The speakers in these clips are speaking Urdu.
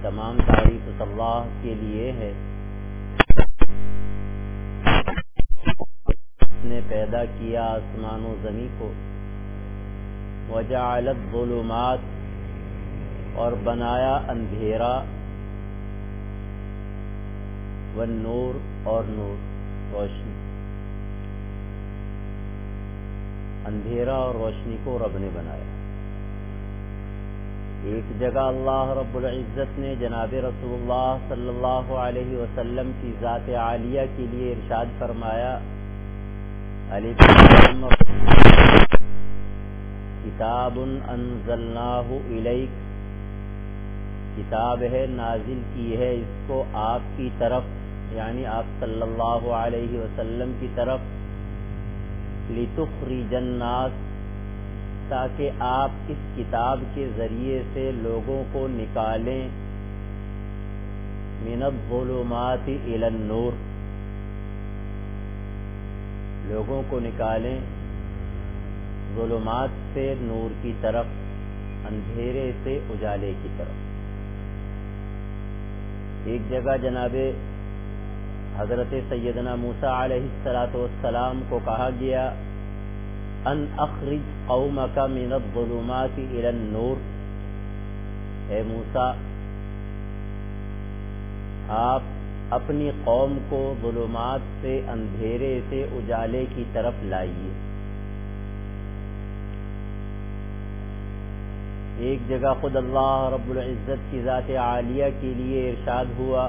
تمام تعریف اس اللہ کے لیے ہے اس نے پیدا کیا آسمان و زمین کو، وجعل الظلمات اور بنایا اندھیرا، والنور اور نور روشنی، اندھیرا اور روشنی کو رب نے بنایا۔ ایک جگہ اللہ رب العزت نے جناب رسول اللہ صلی اللہ علیہ وسلم کی ذات عالیہ کے لیے ارشاد فرمایا، الف لام کتاب انزلناہ الیک، کتاب ہے نازل کی ہے اس کو آپ کی طرف، یعنی آپ صلی اللہ علیہ وسلم کی طرف، لتخرج الناس، تاکہ آپ اس کتاب کے ذریعے سے لوگوں کو نکالیں، من الظلمات الی النور، لوگوں کو نکالیں ظلمات سے نور کی طرف، اندھیرے سے اجالے کی طرف۔ ایک جگہ جناب حضرت سیدنا موسیٰ علیہ السلام کو کہا گیا، ان اخرج قومک من الظلمات الی النور، اے موسیٰ آپ اپنی قوم کو ظلمات سے اندھیرے سے اجالے کی طرف لائیے۔ ایک جگہ خود اللہ رب العزت کی ذات عالیہ کے لیے ارشاد ہوا،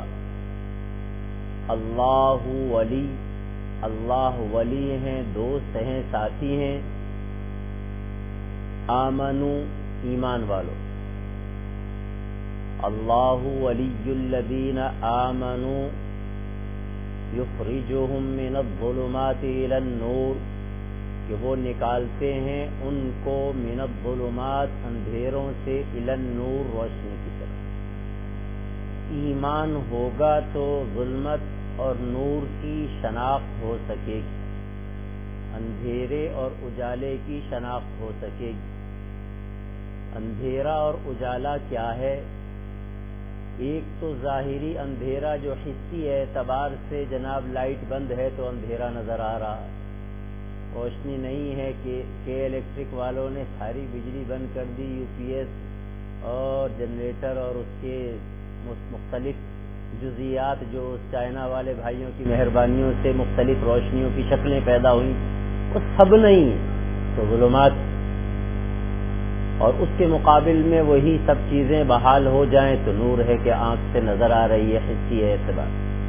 اللہ ولی، اللہ ولی ہیں، دوست ہیں، ساتھی ہیں، آمنو ایمان والو، اللہ ولی الذین آمنوا یخرجہم من الظلمات الی النور، کہ وہ نکالتے ہیں ان کو من الظلمات اندھیروں سے الی النور روشنی کی طرف۔ ایمان ہوگا تو ظلمت اور نور کی شناخت ہو سکے گی، اندھیرے اور اجالے کی شناخت ہو سکے گی۔ اندھیرا اور اجالا کیا ہے؟ ایک تو ظاہری اندھیرا جو حسی اعتبار سے جناب لائٹ بند ہے تو اندھیرا نظر آ رہا ہے، روشنی نہیں ہے، کہ الیکٹرک والوں نے ساری بجلی بند کر دی، یو پی ایس اور جنریٹر اور اس کے مختلف جزیات جو چائنا والے بھائیوں کی مہربانیوں سے مختلف روشنیوں کی شکلیں پیدا ہوئیں، وہ سب نہیں تو ظلمات، اور اس کے مقابل میں وہی سب چیزیں بحال ہو جائیں تو نور ہے کہ آنکھ سے نظر آ رہی ہے حسی اعتبار۔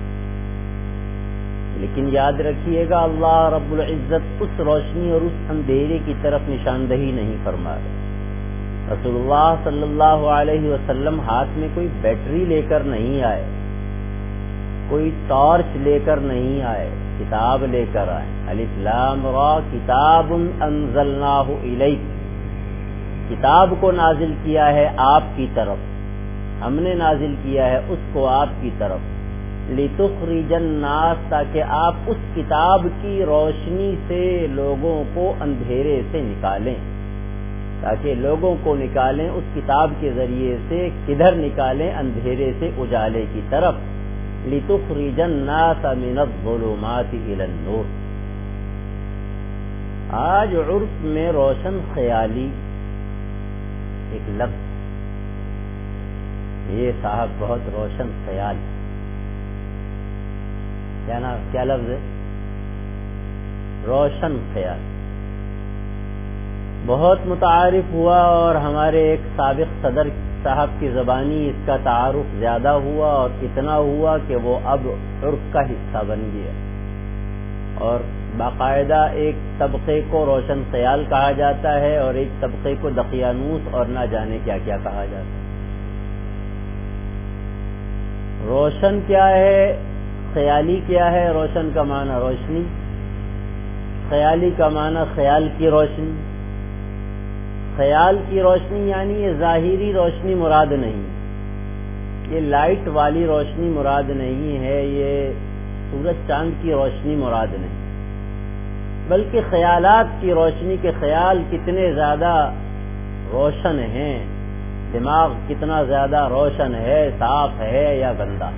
لیکن یاد رکھیے گا اللہ رب العزت اس روشنی اور اس اندھیرے کی طرف نشاندہی نہیں فرما رہے۔ رسول اللہ صلی اللہ علیہ وسلم ہاتھ میں کوئی بیٹری لے کر نہیں آئے، کوئی ٹارچ لے کر نہیں آئے، کتاب لے کر آئے۔ الف لام را کتاب انزلناہ الیک، کتاب کو نازل کیا ہے آپ کی طرف، ہم نے نازل کیا ہے اس کو آپ کی طرف، لتخرج الناس، تاکہ آپ اس کتاب کی روشنی سے لوگوں کو اندھیرے سے نکالیں، تاکہ لوگوں کو نکالیں اس کتاب کے ذریعے سے، کدھر نکالیں؟ اندھیرے سے اجالے کی طرف، لتخرج الناس من الظلمات الی النور۔ آج عرف میں روشن خیالی ایک لفظ، یہ صاحب بہت روشن خیال، کیا لفظ ہے؟ روشن خیال بہت متعارف ہوا، اور ہمارے ایک سابق صدر صاحب کی زبانی اس کا تعارف زیادہ ہوا، اور اتنا ہوا کہ وہ اب عرف کا حصہ بن گیا، اور باقاعدہ ایک طبقے کو روشن خیال کہا جاتا ہے اور ایک طبقے کو دقیانوس اور نہ جانے کیا کیا کہا جاتا ہے۔ روشن کیا ہے؟ خیالی کیا ہے؟ روشن کا معنی روشنی، خیالی کا معنی خیال کی روشنی۔ خیال کی روشنی یعنی یہ ظاہری روشنی مراد نہیں، یہ لائٹ والی روشنی مراد نہیں ہے، یہ سورج چاند کی روشنی مراد نہیں، بلکہ خیالات کی روشنی کے خیال کتنے زیادہ روشن ہیں، دماغ کتنا زیادہ روشن ہے، صاف ہے یا گندا۔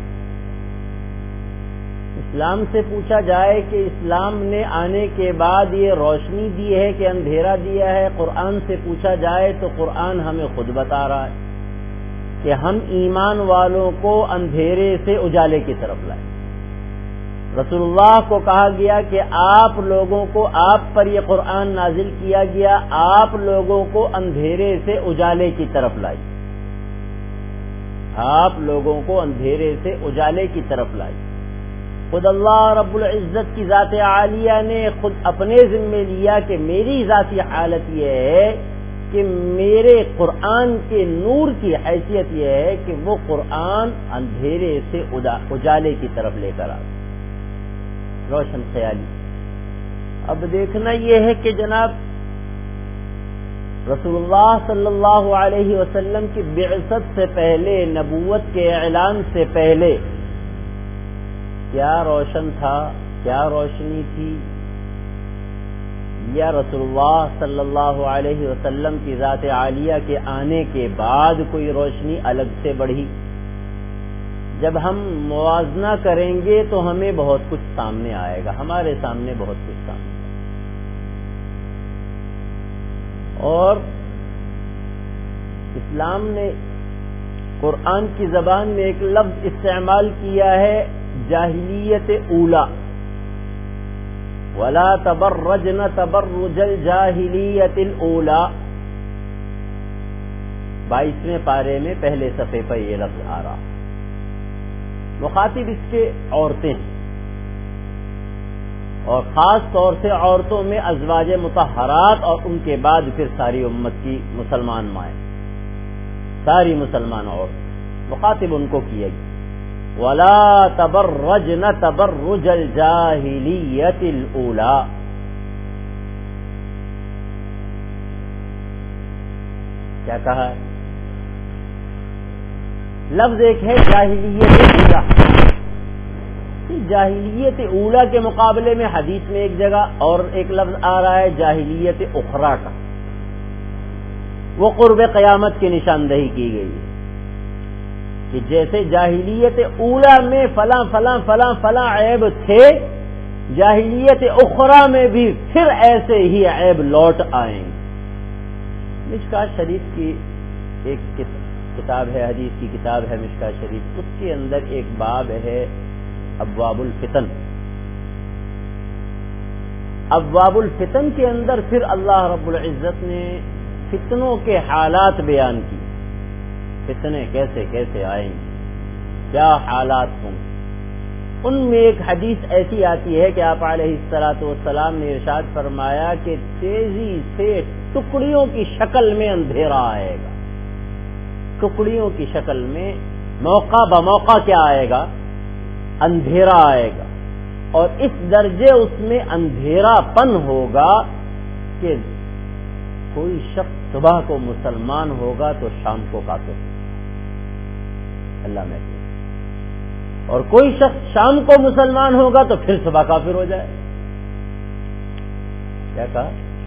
اسلام سے پوچھا جائے کہ اسلام نے آنے کے بعد یہ روشنی دی ہے کہ اندھیرا دیا ہے، قرآن سے پوچھا جائے تو قرآن ہمیں خود بتا رہا ہے کہ ہم ایمان والوں کو اندھیرے سے اجالے کی طرف لائیں۔ رسول اللہ کو کہا گیا کہ آپ لوگوں کو، آپ پر یہ قرآن نازل کیا گیا، آپ لوگوں کو اندھیرے سے اجالے کی طرف لائی، آپ لوگوں کو اندھیرے سے اجالے کی طرف لائی۔ خود اللہ رب العزت کی ذات عالیہ نے خود اپنے ذمہ لیا کہ میری ذاتی حالت یہ ہے کہ میرے قرآن کے نور کی حیثیت یہ ہے کہ وہ قرآن اندھیرے سے اجالے کی طرف لے کر آتا، روشن خیالی۔ اب دیکھنا یہ ہے کہ جناب رسول اللہ صلی اللہ علیہ وسلم کی بعثت سے پہلے، نبوت کے اعلان سے پہلے کیا روشن تھا، کیا روشنی تھی، یا رسول اللہ صلی اللہ علیہ وسلم کی ذات عالیہ کے آنے کے بعد کوئی روشنی الگ سے بڑھی؟ جب ہم موازنہ کریں گے تو ہمیں بہت کچھ سامنے آئے گا، ہمارے سامنے بہت کچھ سامنے آئے گا۔ اور اسلام نے قرآن کی زبان میں ایک لفظ استعمال کیا ہے، جاہلیت اولا، ولا تبرجن تبرج الجاہلیت الاولا۔ 22ویں پارے میں پہلے صفحے پر یہ لفظ آ رہا، مخاطب اس کے عورتیں ہیں، اور خاص طور سے عورتوں میں ازواج مطہرات اور ان کے بعد پھر ساری امت کی مسلمان مائیں، ساری مسلمان عورت، مخاطب ان کو کیا گیا۔ ولا تبرجن تبرج الجاہلیت الاولا۔ کیا کہا ہے؟ لفظ ایک ہے جاہلیت اولا، جاہلیت اولا کے مقابلے میں حدیث میں ایک جگہ اور ایک لفظ آ رہا ہے جاہلیت اخری کا، وہ قرب قیامت کی نشاندہی کی گئی ہے کہ جیسے جاہلیت اولا میں فلاں فلاں فلاں فلاں عیب تھے، جاہلیت اخری میں بھی پھر ایسے ہی عیب لوٹ آئیں گے۔ مشکاۃ شریف کی ایک کتاب ہے، حدیث کی کتاب ہے مشکاۃ شریف، اس کے اندر ایک باب ہے ابواب الفتن۔ ابواب الفتن کے اندر پھر اللہ رب العزت نے فتنوں کے حالات بیان کی، فتنے کیسے کیسے آئیں گے، کیا حالات ہوں۔ ان میں ایک حدیث ایسی آتی ہے کہ آپ علیہ الصلوۃ والسلام نے ارشاد فرمایا کہ تیزی سے ٹکڑیوں کی شکل میں اندھیرا آئے گا، ٹکڑیوں کی شکل میں موقع بموقع کیا آئے گا؟ اندھیرا آئے گا، اور اس درجے اس میں اندھیرا پن ہوگا کہ کوئی شخص صبح کو مسلمان ہوگا تو شام کو کافر، اللہ میں، اور کوئی شخص شام کو مسلمان ہوگا تو پھر صبح کافر ہو جائے۔ کیا کہا؟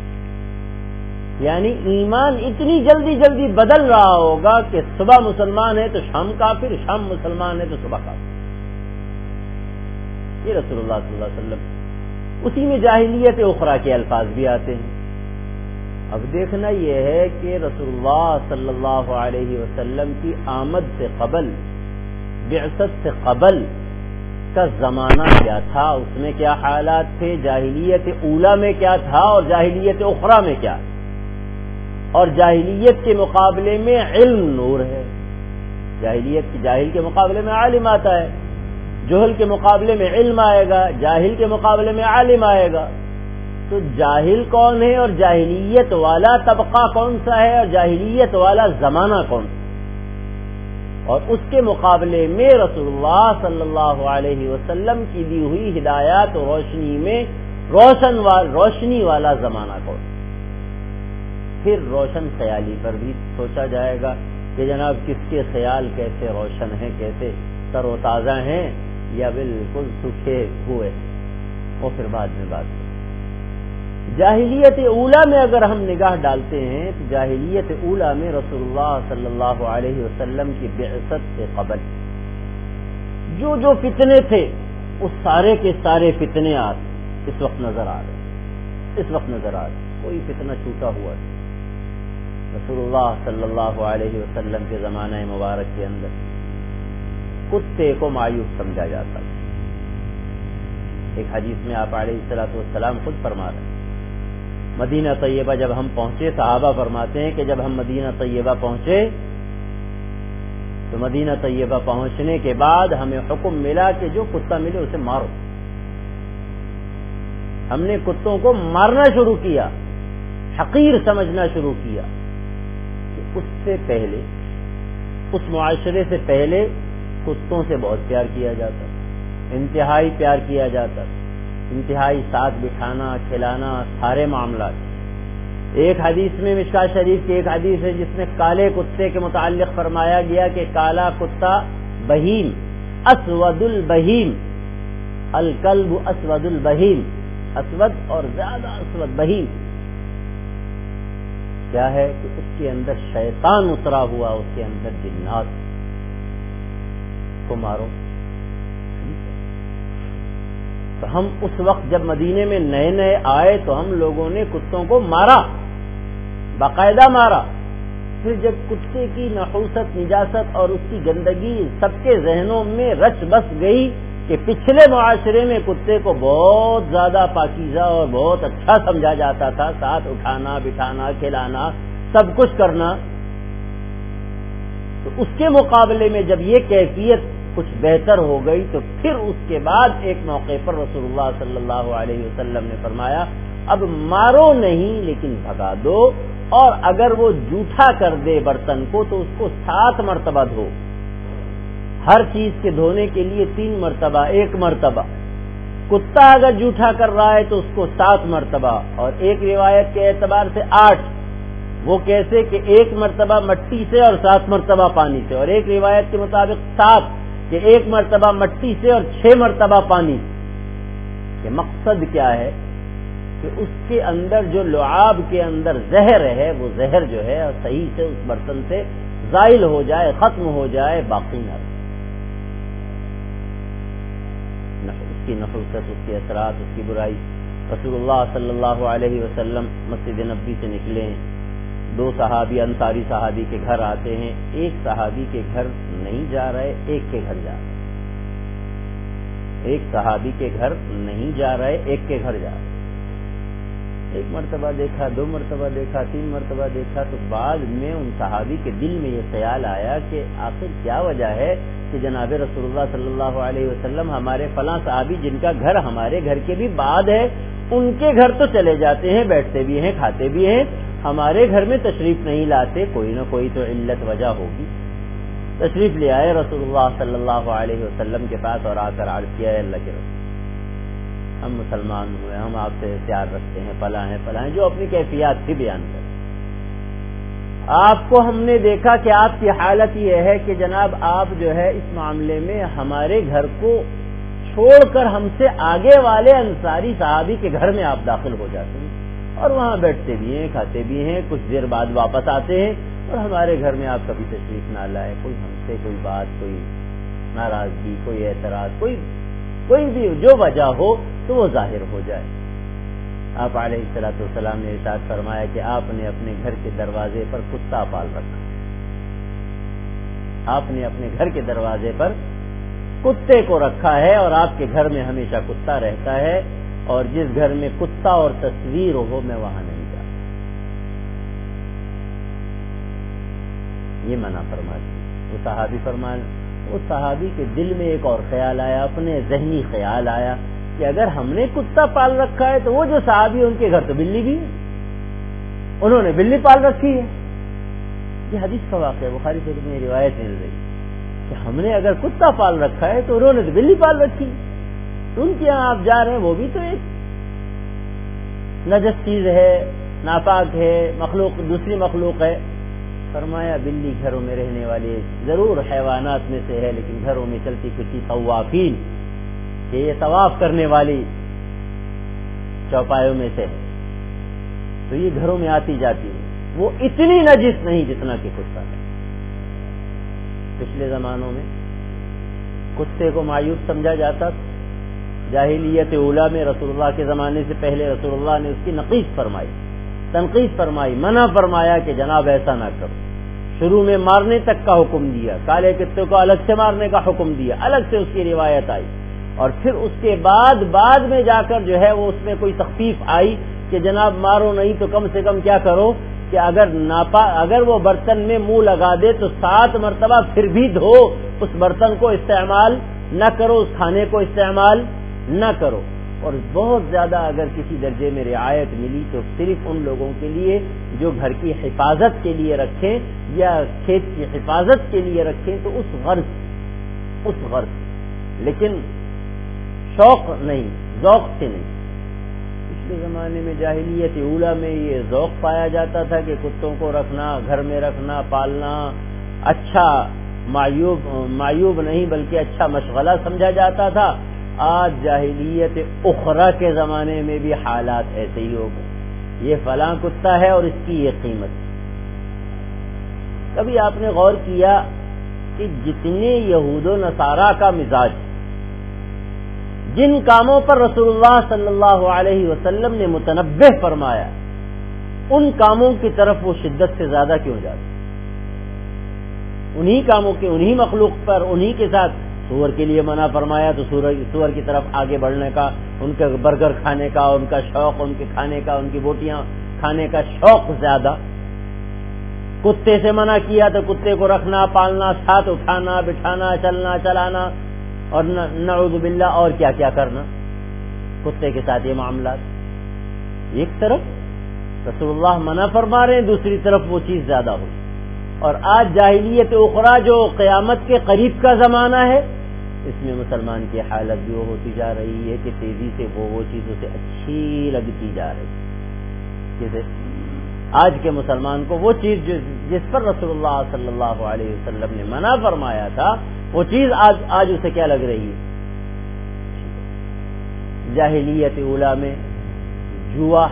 یعنی ایمان اتنی جلدی جلدی بدل رہا ہوگا کہ صبح مسلمان ہے تو شام کافر، شام مسلمان ہے تو صبح کافر۔ یہ رسول اللہ صلی اللہ علیہ وسلم، اسی میں جاہلیت اخری کے الفاظ بھی آتے ہیں۔ اب دیکھنا یہ ہے کہ رسول اللہ صلی اللہ علیہ وسلم کی آمد سے قبل، بعثت سے قبل کا زمانہ کیا تھا، اس میں کیا حالات تھے، جاہلیت اولا میں کیا تھا اور جاہلیت اخری میں کیا، اور جاہلیت کے مقابلے میں علم نور ہے، جاہلیت کی جاہل کے مقابلے میں عالم آتا ہے، جہل کے مقابلے میں علم آئے گا، جاہل کے مقابلے میں عالم آئے گا۔ تو جاہل کون ہے اور جاہلیت والا طبقہ کون سا ہے اور جاہلیت والا زمانہ کون سا، اور اس کے مقابلے میں رسول اللہ صلی اللہ علیہ وسلم کی دی ہوئی ہدایات و روشنی میں روشنی والا زمانہ کون سا۔ پھر روشن خیالی پر بھی سوچا جائے گا کہ جناب کس کے خیال کیسے روشن ہیں، کیسے تر و تازہ ہیں یا بالکل سوکھے ہوئے، اور پھر بعد میں بات جاہلیت اولا میں اگر ہم نگاہ ڈالتے ہیں تو جاہلیت اولا میں رسول اللہ صلی اللہ علیہ وسلم کی بعثت سے قبل جو فتنے تھے وہ سارے کے سارے فتنے آج اس وقت نظر آ رہے کوئی فتنہ چھوٹا ہوا نہیں۔ رسول اللہ صلی اللہ علیہ وسلم کے زمانہ مبارک کے اندر کتے کو مایوس سمجھا جاتا ہے۔ ایک حدیث میں آپ علیہ الصلوۃ والسلام خود فرما رہے ہیں، مدینہ طیبہ جب ہم پہنچے، صحابہ فرماتے ہیں کہ جب ہم مدینہ طیبہ پہنچے تو مدینہ طیبہ پہنچنے کے بعد ہمیں حکم ملا کہ جو کتا ملے اسے مارو۔ ہم نے کتوں کو مارنا شروع کیا، حقیر سمجھنا شروع کیا کہ اس سے پہلے، اس معاشرے سے پہلے کتوں سے بہت پیار کیا جاتا، انتہائی پیار کیا جاتا، انتہائی ساتھ بٹھانا، کھلانا، سارے معاملات۔ ایک حدیث میں مشکاۃ شریف کی ایک حدیث ہے جس میں کالے کتے کے متعلق فرمایا گیا کہ کالا کتا بہیم، اسود البہیم، الکلب اسود البہیم، اسود اور زیادہ اسود بہیم کیا ہے کہ اس کے اندر شیطان اترا ہوا، اس کے اندر جنات کو مارو۔ تو ہم اس وقت جب مدینے میں نئے آئے تو ہم لوگوں نے کتوں کو مارا، باقاعدہ مارا۔ پھر جب کتے کی نحوست، نجاست اور اس کی گندگی سب کے ذہنوں میں رچ بس گئی کہ پچھلے معاشرے میں کتے کو بہت زیادہ پاکیزہ اور بہت اچھا سمجھا جاتا تھا، ساتھ اٹھانا، بٹھانا، کھلانا، سب کچھ کرنا، تو اس کے مقابلے میں جب یہ کیفیت کچھ بہتر ہو گئی تو پھر اس کے بعد ایک موقع پر رسول اللہ صلی اللہ علیہ وسلم نے فرمایا اب مارو نہیں لیکن بھگا دو، اور اگر وہ جھوٹا کر دے برتن کو تو اس کو 7 مرتبہ دھو۔ ہر چیز کے دھونے کے لیے 3 مرتبہ، 1 مرتبہ۔ کتا اگر جھوٹا کر رہا ہے تو اس کو 7 مرتبہ، اور ایک روایت کے اعتبار سے 8۔ وہ کیسے کہ 1 مرتبہ مٹی سے اور 7 مرتبہ پانی سے، اور ایک روایت کے مطابق 7 کہ 1 مرتبہ مٹی سے اور 6 مرتبہ پانی سے۔ کہ مقصد کیا ہے کہ اس کے اندر جو لعاب کے اندر زہر ہے، وہ زہر جو ہے صحیح سے اس برتن سے زائل ہو جائے، ختم ہو جائے، باقی نہ رہے۔ اس کی نفست، اس کے اثرات، اس کی برائی۔ رسول اللہ صلی اللہ علیہ وسلم مسجد نبوی سے نکلے، 2 صحابی انصاری صحابی کے گھر آتے ہیں، ایک صحابی کے گھر نہیں جا رہے، ایک کے گھر جا رہے، ایک صحابی کے گھر نہیں جا رہے، ایک کے گھر جا رہے۔ 1 مرتبہ دیکھا، 2 مرتبہ دیکھا، 3 مرتبہ دیکھا، تو بعد میں ان صحابی کے دل میں یہ خیال آیا کہ آخر کیا وجہ ہے کہ جناب رسول اللہ صلی اللہ علیہ وسلم ہمارے فلاں صحابی جن کا گھر ہمارے گھر کے بھی بعد ہے، ان کے گھر تو چلے جاتے ہیں، بیٹھتے بھی ہیں، کھاتے بھی ہیں، ہمارے گھر میں تشریف نہیں لاتے، کوئی نہ کوئی تو علت وجہ ہوگی۔ تشریف لے آئے رسول اللہ صلی اللہ علیہ وسلم کے پاس اور آ کر عرض کیا ہے اللہ کے رسول، ہم مسلمان ہوئے، ہم آپ سے پیار رکھتے ہیں، فلاں ہیں، جو اپنی کیفیات تھی بیان کر۔ آپ کو ہم نے دیکھا کہ آپ کی حالت یہ ہے کہ جناب آپ جو ہے اس معاملے میں ہمارے گھر کو چھوڑ کر ہم سے آگے والے انصاری صحابی کے گھر میں آپ داخل ہو جاتے ہیں اور وہاں بیٹھتے بھی ہیں، کھاتے بھی ہیں، کچھ دیر بعد واپس آتے ہیں، اور ہمارے گھر میں آپ کبھی تشریف نہ لائے، کوئی ہم سے کوئی بات، کوئی ناراضگی، کوئی اعتراض، کوئی بھی جو وجہ ہو تو وہ ظاہر ہو جائے۔ آپ علیہ الصلوۃ والسلام نے ارشاد فرمایا کہ آپ نے اپنے گھر کے دروازے پر کتا پال رکھا، آپ نے اپنے گھر کے دروازے پر کتے کو رکھا ہے، اور آپ کے گھر میں ہمیشہ کتا رہتا ہے، اور جس گھر میں کتا اور تصویر ہو میں وہاں نہیں جاتا، یہ منع فرما دی۔ وہ صحابی کے دل میں ایک اور خیال آیا، اپنے ذہنی خیال آیا کہ اگر ہم نے کتا پال رکھا ہے تو وہ جو صحابی ان کے گھر تو بلی بھی ہے، انہوں نے بلی پال رکھی ہے۔ یہ حدیث کا واقعہ بخاری شریف میں روایت مل رہی کہ ہم نے اگر کتا پال رکھا ہے تو انہوں نے تو بلی پال رکھی، ان کے یہاں آپ جا رہے ہیں، وہ بھی تو ایک نجس چیز ہے، ناپاک ہے، مخلوق، دوسری مخلوق ہے۔ فرمایا بلی گھروں میں رہنے والے ضرور حیوانات میں سے ہے، لیکن گھروں میں چلتی پھرتی طوافین، کہ یہ طواف کرنے والی چوپایوں میں سے ہے، تو یہ گھروں میں آتی جاتی ہے، وہ اتنی نجس نہیں جتنا کہ کتا ہے۔ پچھلے زمانوں میں کتے کو معیوب سمجھا جاتا تھا، جاہلیت اولیٰ میں رسول اللہ کے زمانے سے پہلے رسول اللہ نے اس کی نقیص فرمائی، تنقید فرمائی، منع فرمایا کہ جناب ایسا نہ کرو۔ شروع میں مارنے تک کا حکم دیا، کالے کتے کو الگ سے مارنے کا حکم دیا، الگ سے اس کی روایت آئی، اور پھر اس کے بعد میں جا کر جو ہے وہ اس میں کوئی تخفیف آئی کہ جناب مارو نہیں تو کم سے کم کیا کرو کہ اگر وہ برتن میں منہ لگا دے تو 7 مرتبہ پھر بھی دھو، اس برتن کو استعمال نہ کرو، اس کھانے کو استعمال نہ کرو۔ اور بہت زیادہ اگر کسی درجے میں رعایت ملی تو صرف ان لوگوں کے لیے جو گھر کی حفاظت کے لیے رکھیں یا کھیت کی حفاظت کے لیے رکھیں تو اس غرض، لیکن شوق نہیں، ذوق سے نہیں۔ پچھلے زمانے میں جاہلیت اولیٰ میں یہ ذوق پایا جاتا تھا کہ کتوں کو رکھنا، گھر میں رکھنا، پالنا اچھا معیوب نہیں بلکہ اچھا مشغلہ سمجھا جاتا تھا۔ آج جاہلیت اخرى کے زمانے میں بھی حالات ایسے ہی ہو گئے، یہ فلاں کتا ہے اور اس کی یہ قیمت۔ کبھی آپ نے غور کیا کہ جتنے یہود و نصارہ کا مزاج، جن کاموں پر رسول اللہ صلی اللہ علیہ وسلم نے متنبہ فرمایا، ان کاموں کی طرف وہ شدت سے زیادہ کیوں جاتے؟ انہی کاموں کے، انہی مخلوق پر، انہی کے ساتھ سور کے لیے منع فرمایا تو سور کی طرف آگے بڑھنے کا، ان کے برگر کھانے کا، ان کا شوق، ان کے کھانے کا، ان کی بوٹیاں کھانے کا شوق زیادہ۔ کتے سے منع کیا تو کتے کو رکھنا، پالنا، ساتھ اٹھانا، بٹھانا، چلنا، چلانا، اور نعوذ باللہ اور کیا کیا کرنا کتے کے ساتھ یہ معاملات۔ ایک طرف رسول اللہ منع فرما رہے ہیں، دوسری طرف وہ چیز زیادہ ہوئی۔ اور آج جاہلیت اخرى جو قیامت کے قریب کا زمانہ ہے، اس میں مسلمان کی حالت بھی ہوتی جا رہی ہے کہ تیزی سے وہ چیز اسے اچھی لگتی جا رہی ہے۔ جیسے آج کے مسلمان کو وہ چیز جس پر رسول اللہ صلی اللہ علیہ وسلم نے منع فرمایا تھا، وہ چیز آج اسے کیا لگ رہی ہے؟ جاہلیت اولیٰ میں جوا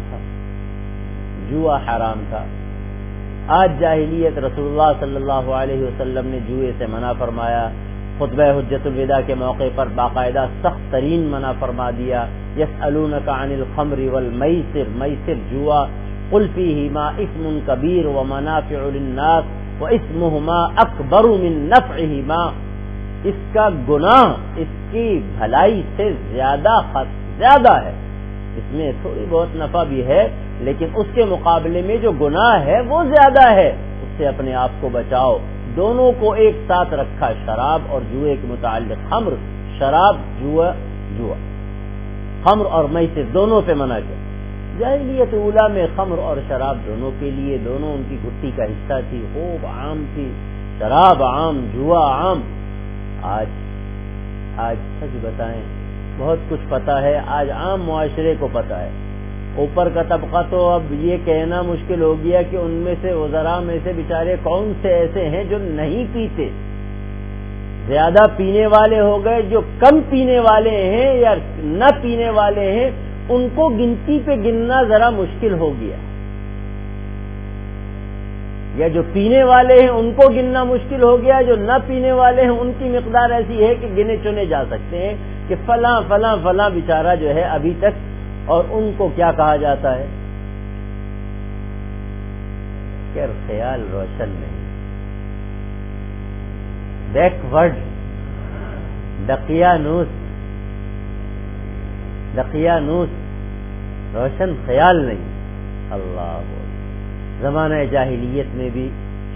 حرام تھا، آج جاہلیت رسول اللہ صلی اللہ علیہ وسلم نے جوئے سے منع فرمایا۔ خطبہ حجۃ الوداع کے موقع پر باقاعدہ سخت ترین منع فرما دیا۔ یسألونک عن الخمر والمیسر، میسر جوا، قل فیہما اسم کبیر ومنافع للناس واسمہما اکبر من نفعہما، اس کا گناہ اس کی بھلائی سے زیادہ ہے، اس میں تھوڑی بہت نفع بھی ہے لیکن اس کے مقابلے میں جو گناہ ہے وہ زیادہ ہے، اس سے اپنے آپ کو بچاؤ۔ دونوں کو ایک ساتھ رکھا، شراب اور جوئے کے متعلق، خمر، شراب، جوا، خمر اور میسر دونوں پہ منع کیا۔ جاہلیت اولیٰ میں خمر اور شراب دونوں کے لیے، دونوں ان کی گھٹی کا حصہ تھی، خوب عام تھی، شراب عام، جوا عام۔ آج سچ بتائیں بہت کچھ پتا ہے، آج عام معاشرے کو پتا ہے، اوپر کا طبقہ تو اب یہ کہنا مشکل ہو گیا کہ ان میں سے وزراء میں سے بیچارے کون سے ایسے ہیں جو نہیں پیتے، زیادہ پینے والے ہو گئے، جو کم پینے والے ہیں یا نہ پینے والے ہیں ان کو گنتی پہ گننا ذرا مشکل ہو گیا، یا جو پینے والے ہیں ان کو گننا مشکل ہو گیا، جو نہ پینے والے ہیں ان کی مقدار ایسی ہے کہ گنے چنے جا سکتے ہیں کہ فلاں فلاں فلاں بیچارہ جو ہے ابھی تک، اور ان کو کیا کہا جاتا ہے؟ کہ خیال روشن نہیں، بیکورڈ، دقیانوس، روشن خیال نہیں۔ اللہ زمانہ جاہلیت میں بھی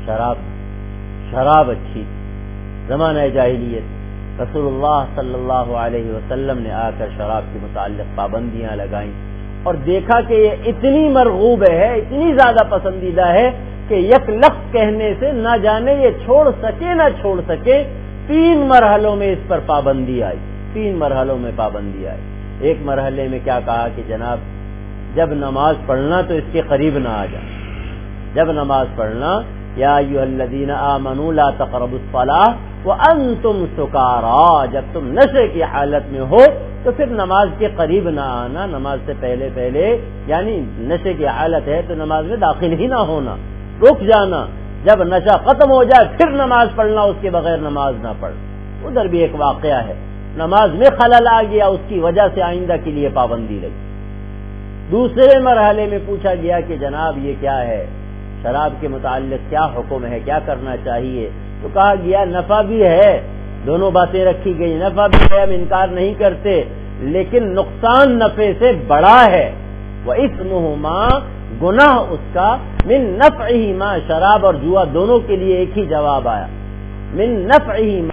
شراب اچھی تھی، زمانہ جاہلیت رسول اللہ صلی اللہ علیہ وسلم نے آ کر شراب کے متعلق پابندیاں لگائیں اور دیکھا کہ یہ اتنی مرغوب ہے، اتنی زیادہ پسندیدہ ہے کہ یک لفظ کہنے سے نہ جانے یہ چھوڑ سکے نہ چھوڑ سکے۔ 3 مرحلوں میں اس پر پابندی آئی۔ ایک مرحلے میں کیا کہا کہ جناب جب نماز پڑھنا تو اس کے قریب نہ آ جائے، جب نماز پڑھنا یا ایھا الذین آمنوا لا تقربوا الصلاۃ وَأَنْتُمْ سُكَارَىٰ، جب تم نشے کی حالت میں ہو تو پھر نماز کے قریب نہ آنا، نماز سے پہلے یعنی نشے کی حالت ہے تو نماز میں داخل ہی نہ ہونا، رک جانا، جب نشہ ختم ہو جائے پھر نماز پڑھنا، اس کے بغیر نماز نہ پڑھ۔ ادھر بھی ایک واقعہ ہے، نماز میں خلل آ گیا، اس کی وجہ سے آئندہ کے لیے پابندی لگی۔ دوسرے مرحلے میں پوچھا گیا کہ جناب یہ کیا ہے، شراب کے متعلق کیا حکم ہے، کیا کرنا چاہیے؟ تو کہا گیا نفع بھی ہے، دونوں باتیں رکھی گئی، نفع بھی ہے، ہم انکار نہیں کرتے، لیکن نقصان نفع سے بڑا ہے۔ وَإِثْمُهُمَا، گناہ اس کا، من نفعہما، شراب اور جوا دونوں کے لیے ایک ہی جواب آیا، من نفعہما،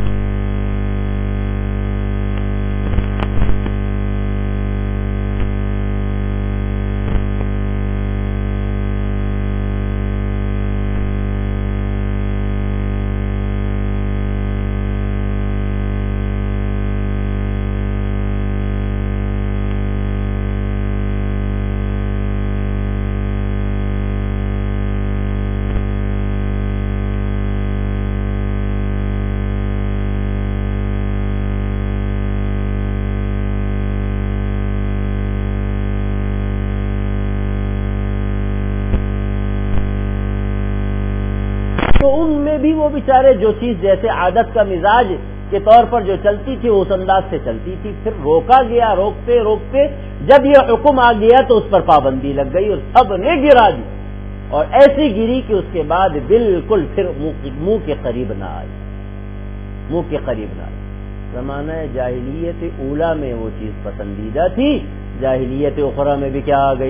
تو ان میں بھی وہ بیچارے جو چیز جیسے عادت کا مزاج کے طور پر جو چلتی تھی اس انداز سے چلتی تھی، پھر روکا گیا، روکتے روکتے جب یہ حکم آ گیا تو اس پر پابندی لگ گئی اور سب نے گرا دی، اور ایسی گری کہ اس کے بعد بالکل پھر منہ کے قریب نہ آئی، منہ کے قریب نہ آئی۔ زمانہ جاہلیت اولا میں وہ چیز پسندیدہ تھی، جاہلیت اخرى میں بھی کیا آ گئی،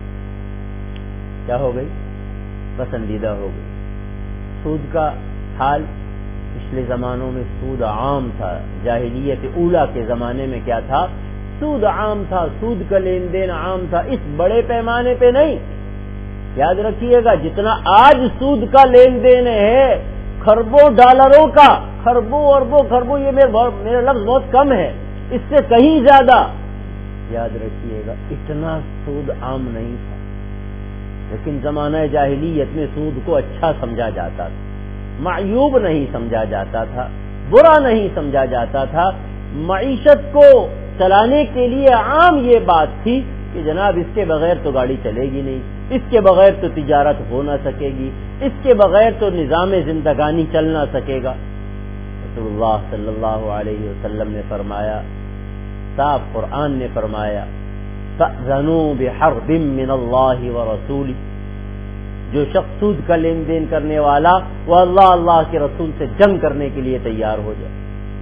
کیا ہو گئی، پسندیدہ ہو گئی۔ سود کا حال پچھلے زمانوں میں سود عام تھا، جاہلیت اولا کے زمانے میں کیا تھا، سود عام تھا، سود کا لین دین عام تھا، اس بڑے پیمانے پہ نہیں۔ یاد رکھیے گا جتنا آج سود کا لین دین ہے خربوں ڈالروں کا، خربوں اربوں خربوں، یہ میرا لفظ بہت کم ہے، اس سے کہیں زیادہ، یاد رکھیے گا اتنا سود عام نہیں تھا، لیکن زمانہ جاہلیت میں سود کو اچھا سمجھا جاتا تھا، معیوب نہیں سمجھا جاتا تھا، برا نہیں سمجھا جاتا تھا، معیشت کو چلانے کے لیے عام یہ بات تھی کہ جناب اس کے بغیر تو گاڑی چلے گی نہیں، اس کے بغیر تو تجارت ہو نہ سکے گی، اس کے بغیر تو نظام زندگانی چل نہ سکے گا۔ رسول اللہ صلی اللہ علیہ وسلم نے فرمایا، صاف قرآن نے فرمایا، فَأْذَنُوا بِحَرْبٍ مِّنَ اللَّهِ وَرَسُولِهِ، جو شخص سود کا لین دین کرنے والا وہ اللہ کے رسول سے جنگ کرنے کے لیے تیار ہو جائے۔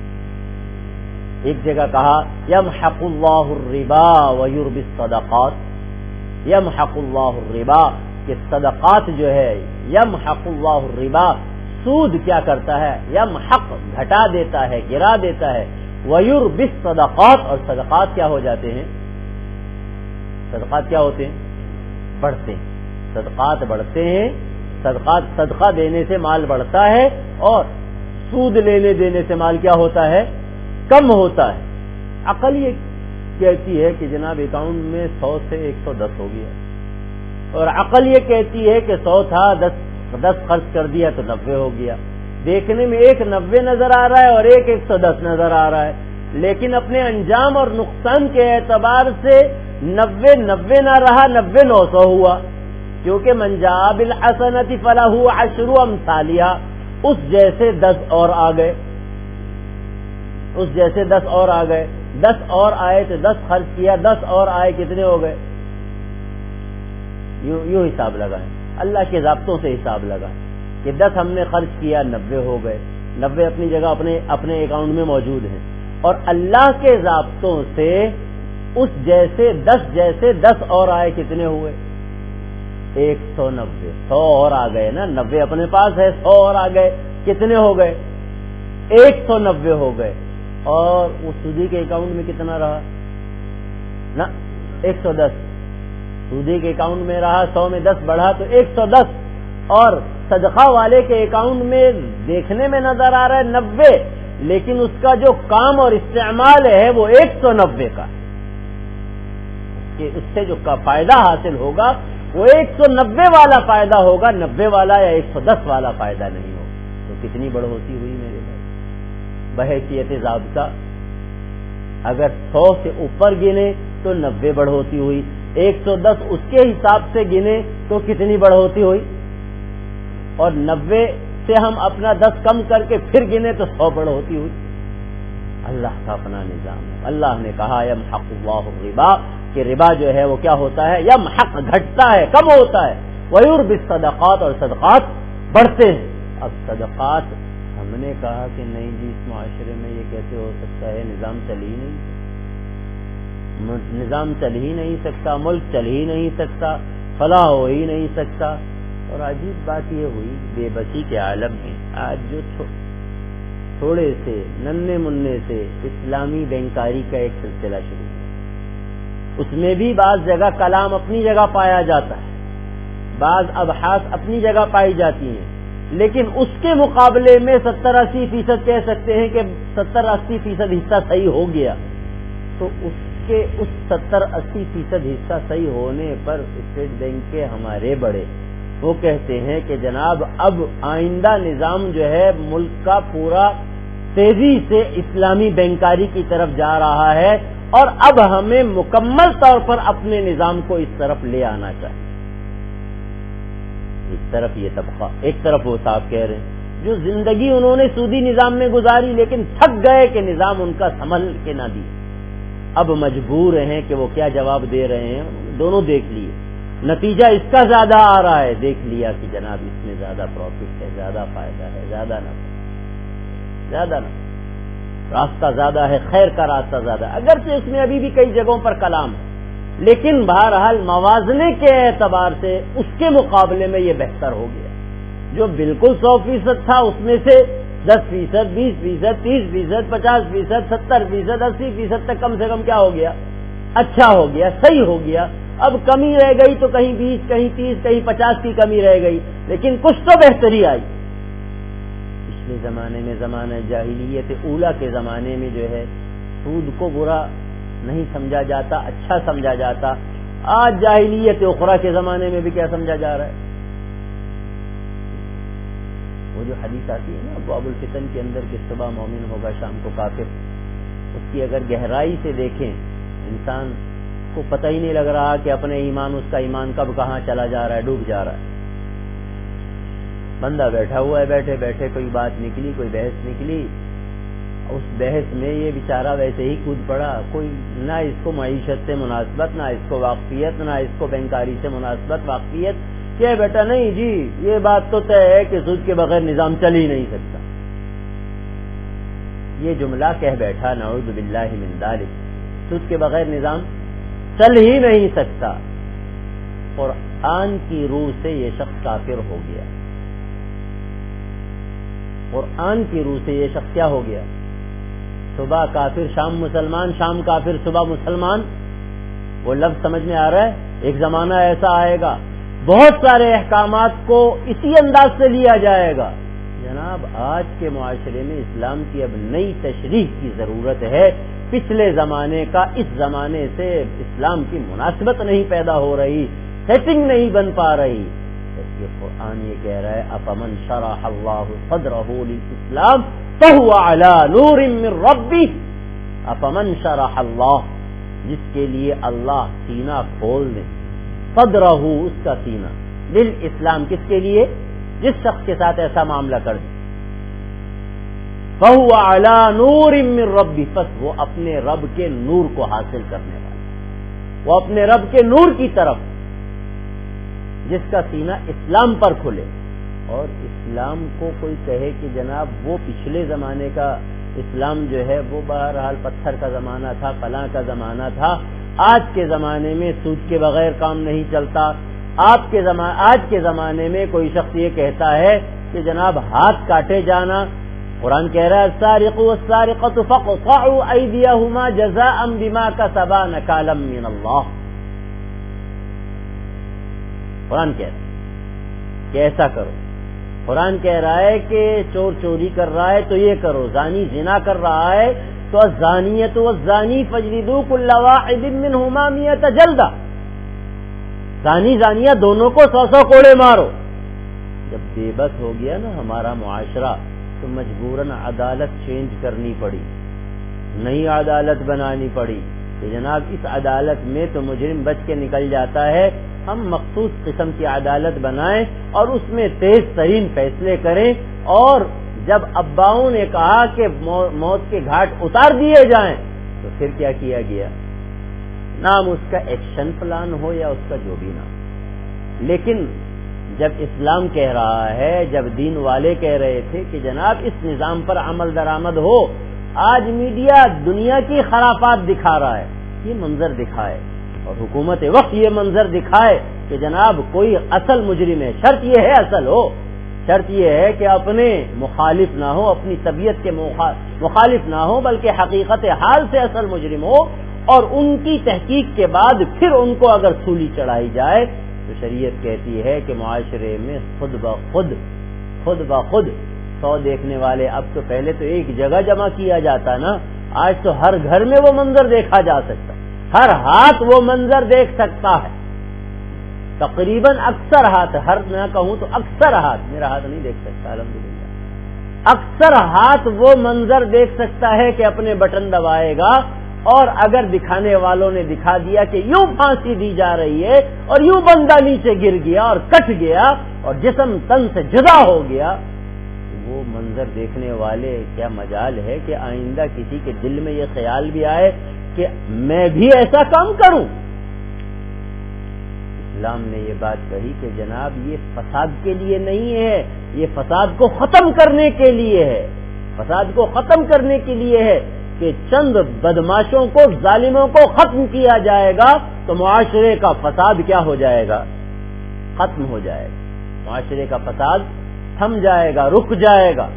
ایک جگہ کہا يَمْحَقُ اللَّهُ الرِّبَا وَيُرْبِي الصَّدَقَاتِ، يَمْحَقُ اللَّهُ الرِّبَا کہ صدقات جو ہے، يَمْحَقُ اللَّهُ الرِّبَا سود کیا کرتا ہے، يَمْحَق گھٹا دیتا ہے، گرا دیتا ہے، وَيُرْبِي الصَّدَقَاتِ اور صدقات کیا ہو جاتے ہیں، صدقات کیا ہوتے ہیں، بڑھتے ہیں، صدقات بڑھتے ہیں، صدقہ دینے سے مال بڑھتا ہے، اور سود لینے دینے سے مال کیا ہوتا ہے، کم ہوتا ہے۔ عقل یہ کہتی ہے کہ جناب اکاؤنٹ میں 100 سے 110 ہو گیا، اور عقل یہ کہتی ہے کہ 100 تھا، 10 خرچ کر دیا تو 90 ہو گیا۔ دیکھنے میں ایک 90 نظر آ رہا ہے اور ایک 110 نظر آ رہا ہے، لیکن اپنے انجام اور نقصان کے اعتبار سے 90 نہ رہا، 90 900 ہوا، کیونکہ من جاء بالحسنۃ فلہ عشر امثالھا، اس جیسے 10 اور آ گئے، اس جیسے 10 اور آ گئے، 10 اور آئے تو 10 خرچ کیا، 10 اور آئے کتنے ہو گئے، یوں حساب لگائیں، اللہ کے ضابطوں سے حساب لگائیں کہ 10 ہم نے خرچ کیا، 90 ہو گئے، 90 اپنی جگہ اپنے اکاؤنٹ میں موجود ہیں، اور اللہ کے ضابطوں سے اس جیسے 10 اور آئے کتنے ہوئے، 190، 100 اور آ گئے نا، 90 اپنے پاس ہے، 100 اور آ گئے، کتنے ہو گئے، 190 ہو گئے، اور اس سودی کے اکاؤنٹ میں کتنا رہا نا، 110، سودی کے اکاؤنٹ میں رہا، 100 میں 10 بڑھا تو 110، اور صدقہ والے کے اکاؤنٹ میں دیکھنے میں نظر آ رہا ہے 90، لیکن اس کا جو کام اور استعمال ہے وہ 190 کا، کہ اس سے جو فائدہ حاصل ہوگا وہ 190 والا فائدہ ہوگا، 90 والا یا 110 والا فائدہ نہیں ہوگا۔ تو کتنی بڑھوتی ہوئی میرے بھائی، بحیثیت ضابطہ، اگر 100 سے اوپر گنے تو 90 بڑھوتی ہوئی، 110 اس کے حساب سے گنے تو کتنی بڑھوتی ہوئی، اور 90 سے ہم اپنا 10 کم کر کے پھر گنے تو 100 بڑھوتی ہوئی۔ اللہ کا اپنا نظام ہے۔ اللہ نے کہا یمحق اللہ الربا، کہ ربا جو ہے وہ کیا ہوتا ہے، یمحق گھٹتا ہے، کم ہوتا ہے، ویربی الصدقات، اور صدقات بڑھتے ہیں۔ اب صدقات ہم نے کہا کہ نہیں جی اس معاشرے میں یہ کیسے ہو سکتا ہے، نظام چل ہی نہیں، نظام چل ہی نہیں سکتا، ملک چل ہی نہیں سکتا، فلاح ہو ہی نہیں سکتا۔ اور عجیب بات یہ ہوئی، بے بسی کے عالم میں آج جو تھوڑے سے ننھے مننے سے اسلامی بینکاری کا ایک سلسلہ شروع ہوا، اس میں بھی بعض جگہ کلام اپنی جگہ پایا جاتا ہے، بعض ابحاث اپنی جگہ پائی جاتی ہیں، لیکن اس کے مقابلے میں 70-80% کہہ سکتے ہیں کہ 70-80% حصہ صحیح ہو گیا، تو اس 70-80% حصہ صحیح ہونے پر اسٹیٹ بینک کے ہمارے بڑے وہ کہتے ہیں کہ جناب اب آئندہ نظام جو ہے ملک کا پورا تیزی سے اسلامی بینکاری کی طرف جا رہا ہے، اور اب ہمیں مکمل طور پر اپنے نظام کو اس طرف لے آنا چاہیے۔ ایک طرف یہ طبقہ، ایک طرف وہ صاحب کہہ رہے ہیں جو زندگی انہوں نے سودی نظام میں گزاری لیکن تھک گئے کہ نظام ان کا سنبھل کے نہ دی، اب مجبور ہیں کہ وہ کیا جواب دے رہے ہیں، دونوں دیکھ لیے، نتیجہ اس کا زیادہ آ رہا ہے، دیکھ لیا کہ جناب اس میں زیادہ پروفٹ ہے، زیادہ فائدہ ہے، زیادہ نہ راستہ زیادہ ہے، خیر کا راستہ زیادہ ہے، اگرچہ اس میں ابھی بھی کئی جگہوں پر کلام ہے، لیکن بہرحال موازنے کے اعتبار سے اس کے مقابلے میں یہ بہتر ہو گیا۔ جو بالکل 100% تھا اس میں سے 10%، 20%، 30%، 50%، 70%، 80% تک کم سے کم کیا ہو گیا، اچھا ہو گیا، صحیح ہو گیا۔ اب کمی رہ گئی تو کہیں 20، کہیں 30، کہیں 50 کی کمی رہ گئی، لیکن کچھ تو بہتری آئی۔ پچھلے زمانے میں زمانہ جاہلیت اولا کے زمانے میں جو ہے سود کو برا نہیں سمجھا جاتا، اچھا سمجھا جاتا، آج جاہلیت اخرى کے زمانے میں بھی کیا سمجھا جا رہا ہے؟ وہ جو حدیث آتی ہے نا ابواب الفتن کے اندر کہ صبح مومن ہوگا شام کو کافر، اس کی اگر گہرائی سے دیکھیں انسان کو پتہ ہی نہیں لگ رہا کہ اپنے ایمان، اس کا ایمان کب کہاں چلا جا رہا ہے، ڈوب جا رہا ہے۔ بندہ بیٹھا ہوا ہے، بیٹھے بیٹھے کوئی بات نکلی، کوئی بحث نکلی، اس بحث میں یہ بیچارہ ویسے ہی کود پڑا، کوئی نہ اس کو معیشت سے مناسبت، نہ اس کو واقفیت، نہ اس کو بینکاری سے مناسبت واقفیت، کہ بیٹا نہیں جی یہ بات تو طے ہے کہ سود کے بغیر نظام چل ہی نہیں سکتا، یہ جملہ کہہ بیٹھا، نعوذ باللہ من ذالک، سود کے بغیر نظام چل ہی نہیں سکتا، قرآن کی روح سے یہ شخص کافر ہو گیا، قرآن کی روح سے یہ شخص کیا ہو گیا، صبح کافر شام مسلمان، شام کافر صبح مسلمان۔ وہ لفظ سمجھ میں آ رہا ہے؟ ایک زمانہ ایسا آئے گا بہت سارے احکامات کو اسی انداز سے لیا جائے گا۔ جناب آج کے معاشرے میں اسلام کی اب نئی تشریح کی ضرورت ہے، پچھلے زمانے کا اس زمانے سے اسلام کی مناسبت نہیں پیدا ہو رہی، سیٹنگ نہیں بن پا رہی، جبکہ قرآن یہ کہہ رہا ہے افمن شرح اللہ صدرہ للاسلام فہو علی نور من ربہ، افمن شرح اللہ، جس کے لیے اللہ سینہ کھول دے، صدرہ اس کا سینہ، للاسلام کس کے لیے؟ جس شخص کے ساتھ ایسا معاملہ کر دے، فہو علی نور من ربہ، پس وہ اپنے رب کے نور کو حاصل کرنے والا، وہ اپنے رب کے نور کی طرف، جس کا سینہ اسلام پر کھلے۔ اور اسلام کو کوئی کہے کہ جناب وہ پچھلے زمانے کا اسلام جو ہے وہ بہرحال پتھر کا زمانہ تھا، فلاں کا زمانہ تھا، آج کے زمانے میں سود کے بغیر کام نہیں چلتا، آج کے زمانے میں کوئی شخص یہ کہتا ہے کہ جناب ہاتھ کاٹے جانا، قرآن کہہ رہا ہے السارق والسارقۃ فاقطعوا ایدیہما جزاء بما کسبا نکالا من اللہ، قرآن کہہ رہا ہے کہ ایسا کرو، قرآن کہہ رہا ہے کہ چور چوری کر رہا ہے تو یہ کرو، زانی زنا کر رہا ہے تو الزانیۃ والزانی فاجلدوا کل واحد منہما 100 جلدہ، زانی زانیہ دونوں کو 100 کوڑے مارو۔ جب بے بس ہو گیا نا ہمارا معاشرہ، تو مجبوراً عدالت چینج کرنی پڑی، نئی عدالت بنانی پڑی کہ جناب اس عدالت میں تو مجرم بچ کے نکل جاتا ہے، ہم مخصوص قسم کی عدالت بنائیں اور اس میں تیز ترین فیصلے کریں، اور جب اباؤں نے کہا کہ موت کے گھاٹ اتار دیے جائیں تو پھر کیا کیا گیا؟ نام اس کا ایکشن پلان ہو یا اس کا جو بھی نام، لیکن جب اسلام کہہ رہا ہے، جب دین والے کہہ رہے تھے کہ جناب اس نظام پر عمل درآمد ہو، آج میڈیا دنیا کی خرافات دکھا رہا ہے، یہ منظر دکھائے اور حکومت وقت یہ منظر دکھائے کہ جناب کوئی اصل مجرم ہے، شرط یہ ہے اصل ہو، شرط یہ ہے کہ اپنے مخالف نہ ہو، اپنی طبیعت کے مخالف نہ ہو، بلکہ حقیقت حال سے اصل مجرم ہو، اور ان کی تحقیق کے بعد پھر ان کو اگر سولی چڑھائی جائے تو شریعت کہتی ہے کہ معاشرے میں خود بخود 100 دیکھنے والے، اب تو پہلے تو ایک جگہ جمع کیا جاتا نا، آج تو ہر گھر میں وہ منظر دیکھا جا سکتا، ہر ہاتھ وہ منظر دیکھ سکتا ہے، تقریباً اکثر ہاتھ، ہر نہ کہوں تو اکثر ہاتھ، میرا ہاتھ نہیں دیکھ سکتا الحمدللہ، اکثر ہاتھ وہ منظر دیکھ سکتا ہے کہ اپنے بٹن دبائے گا، اور اگر دکھانے والوں نے دکھا دیا کہ یوں پھانسی دی جا رہی ہے اور یوں بندہ نیچے گر گیا اور کٹ گیا اور جسم تن سے جدا ہو گیا، وہ منظر دیکھنے والے کیا مجال ہے کہ آئندہ کسی کے دل میں یہ خیال بھی آئے کہ میں بھی ایسا کام کروں؟ اسلام نے یہ بات کہی کہ جناب یہ فساد کے لیے نہیں ہے، یہ فساد کو ختم کرنے کے لیے ہے، فساد کو ختم کرنے کے لیے ہے کہ چند بدماشوں کو، ظالموں کو ختم کیا جائے گا تو معاشرے کا فساد کیا ہو جائے گا؟ ختم ہو جائے گا، معاشرے کا فساد تھم جائے گا، رک جائے گا۔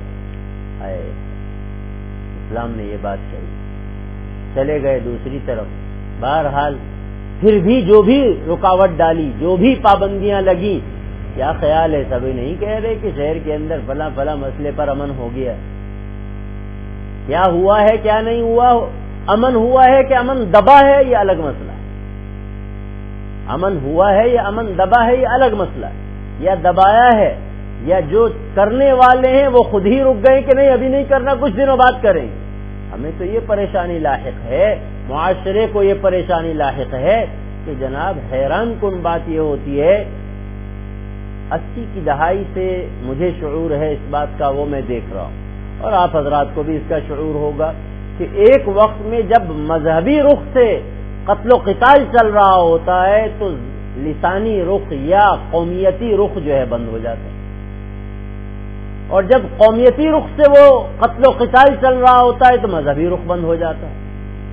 اسلام نے یہ بات کہی، چلے گئے دوسری طرف، بہرحال پھر بھی جو بھی رکاوٹ ڈالی، جو بھی پابندیاں لگی، کیا خیال ہے سبھی نہیں کہہ رہے کہ شہر کے اندر فلاں فلاں مسئلے پر امن ہو گیا؟ کیا ہوا ہے کیا نہیں ہوا؟ امن ہوا ہے کہ امن دبا ہے، یہ الگ مسئلہ ہے۔ امن ہوا ہے یا امن دبا ہے، یہ الگ مسئلہ ہے، یا دبایا ہے، یا جو کرنے والے ہیں وہ خود ہی رک گئے کہ نہیں ابھی نہیں کرنا، کچھ دنوں بعد کریں۔ ہمیں تو یہ پریشانی لاحق ہے، معاشرے کو یہ پریشانی لاحق ہے کہ جناب حیران کن بات یہ ہوتی ہے، 80 کی دہائی سے مجھے شعور ہے اس بات کا، وہ میں دیکھ رہا ہوں اور آپ حضرات کو بھی اس کا شعور ہوگا کہ ایک وقت میں جب مذہبی رخ سے قتل و قتال چل رہا ہوتا ہے تو لسانی رخ یا قومیتی رخ جو ہے بند ہو جاتا ہے، اور جب قومیتی رخ سے وہ قتل و قتال چل رہا ہوتا ہے تو مذہبی رخ بند ہو جاتا ہے۔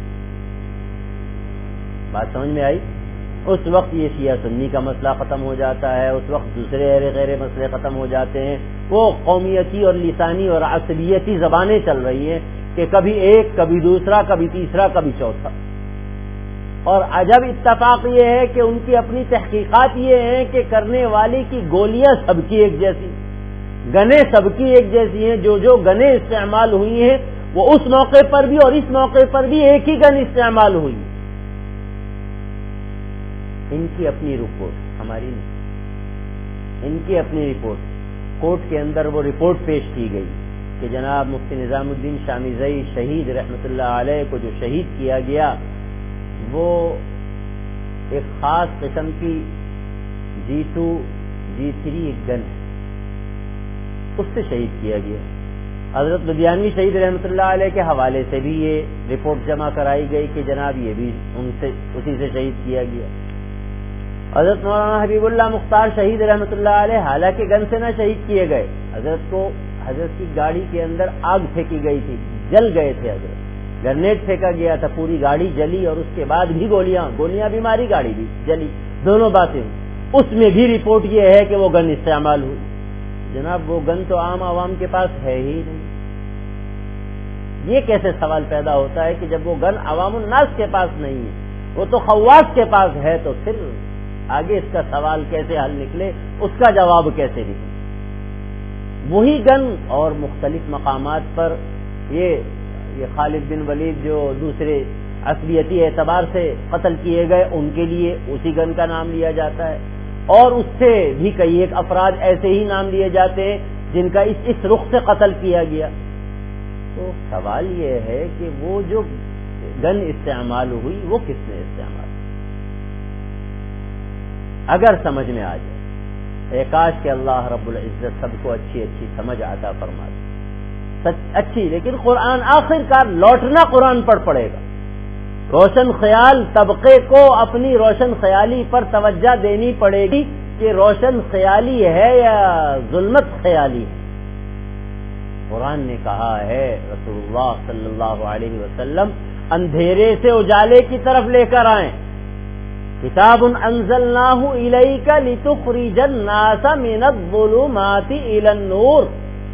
بات سمجھ میں آئی؟ اس وقت یہ شیعہ سنی کا مسئلہ ختم ہو جاتا ہے، اس وقت دوسرے غیر مسئلے ختم ہو جاتے ہیں، وہ قومیتی اور لسانی اور عصبیتی زبانیں چل رہی ہیں کہ کبھی ایک، کبھی دوسرا، کبھی تیسرا، کبھی چوتھا۔ اور عجب اتفاق یہ ہے کہ ان کی اپنی تحقیقات یہ ہیں کہ کرنے والی کی گولیاں سب کی ایک جیسی، گنیں سب کی ایک جیسی ہیں، جو گنیں استعمال ہوئی ہیں وہ اس موقع پر بھی اور اس موقع پر بھی ایک ہی گن استعمال ہوئی۔ ان کی اپنی رپورٹ، ہماری نہیں، ان کی اپنی رپورٹ، کورٹ کے اندر وہ رپورٹ پیش کی گئی کہ جناب مفتی نظام الدین شامیزئی شہید رحمۃ اللہ علیہ کو جو شہید کیا گیا وہ ایک خاص قسم کی G2 G3 ایک گن ہے، اس سے شہید کیا گیا۔ حضرت لدھیانوی شہید رحمۃ اللہ علیہ کے حوالے سے بھی یہ رپورٹ جمع کرائی گئی کہ جناب یہ بھی اسی سے شہید کیا گیا۔ حضرت مولانا حبیب اللہ مختار شہید رحمۃ اللہ علیہ حالانکہ گن سے نہ شہید کیے گئے، حضرت کی گاڑی کے اندر آگ پھینکی گئی تھی، جل گئے تھے حضرت، گرنیڈ پھینکا گیا تھا، پوری گاڑی جلی اور اس کے بعد بھی گولیاں بھی ماری، گاڑی بھی جلی، دونوں باتیں ہوئی۔ اس میں بھی رپورٹ یہ ہے کہ وہ گن استعمال ہوئی۔ جناب وہ گن تو عام عوام کے پاس ہے ہی نہیں۔ یہ کیسے سوال پیدا ہوتا ہے کہ جب وہ گن عوام الناس کے پاس نہیں ہے، وہ تو خواص کے پاس ہے، تو پھر آگے اس کا سوال کیسے حل نکلے، اس کا جواب کیسے نکلے؟ وہی گن اور مختلف مقامات پر یہ خالد بن ولید جو دوسرے عصبیتی اعتبار سے قتل کیے گئے، ان کے لیے اسی گن کا نام لیا جاتا ہے، اور اس سے بھی کئی ایک افراد ایسے ہی نام لیے جاتے ہیں جن کا اس رخ سے قتل کیا گیا. تو سوال یہ ہے کہ وہ جو گن استعمال ہوئی وہ کس نے استعمال؟ اگر سمجھ میں آ جائے، کاش کہ اللہ رب العزت سب کو اچھی اچھی سمجھ عطا فرما دے، اچھی. لیکن قرآن آخر کار لوٹنا قرآن پر پڑے گا. روشن خیال طبقے کو اپنی روشن خیالی پر توجہ دینی پڑے گی کہ روشن خیالی ہے یا ظلمت خیالی ہے. قرآن نے کہا ہے، رسول اللہ صلی اللہ علیہ وسلم اندھیرے سے اجالے کی طرف لے کر آئیں. کتاب انزلناہ الیک لتخرج الناس من الظلمات الی النور.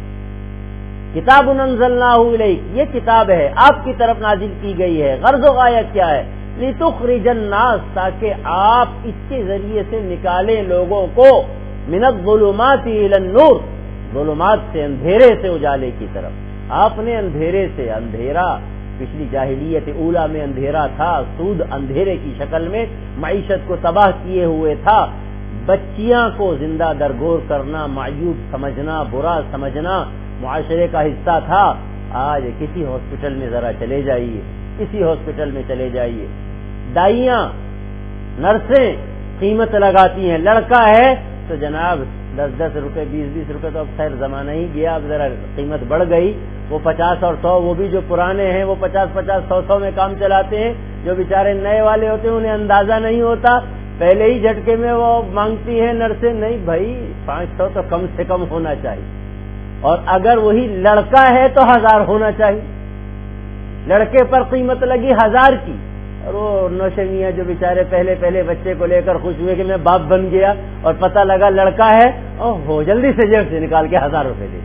کتاب انزلناہ الیک، یہ کتاب ہے آپ کی طرف نازل کی گئی ہے. غرض و غایت کیا ہے؟ لتخرج الناس، تاکہ آپ اس کے ذریعے سے نکالیں لوگوں کو من الظلمات الی النور، ظلمات سے، اندھیرے سے اجالے کی طرف. آپ نے اندھیرے سے، اندھیرا پچھلی جاہلیت اولا میں اندھیرا تھا، سود اندھیرے کی شکل میں معیشت کو تباہ کیے ہوئے تھا. بچیاں کو زندہ درگور کرنا، معیوب سمجھنا، برا سمجھنا معاشرے کا حصہ تھا. آج کسی ہاسپٹل میں ذرا چلے جائیے، کسی ہاسپٹل میں چلے جائیے، دائیاں، نرسیں قیمت لگاتی ہیں. لڑکا ہے تو جناب 10-10 روپے، 20-20 روپے، تو اب خیر زمانہ ہی گیا، اب ذرا قیمت بڑھ گئی. وہ 50 اور 100، وہ بھی جو پرانے ہیں وہ 50-50، 100-100 میں کام چلاتے ہیں. جو بیچارے نئے والے ہوتے ہیں انہیں اندازہ نہیں ہوتا، پہلے ہی جھٹکے میں وہ مانگتی ہے نرسیں. نہیں بھائی، 500 تو کم سے کم ہونا چاہیے، اور اگر وہی لڑکا ہے تو 1000 ہونا چاہیے. لڑکے پر قیمت لگی 1000 کی، اور وہ نوشے میاں جو بیچارے پہلے بچے کو لے کر خوش ہوئے کہ میں باپ بن گیا، اور پتہ لگا لڑکا ہے، اوہ جلدی سے جیب سے نکال کے 1000 روپے دے،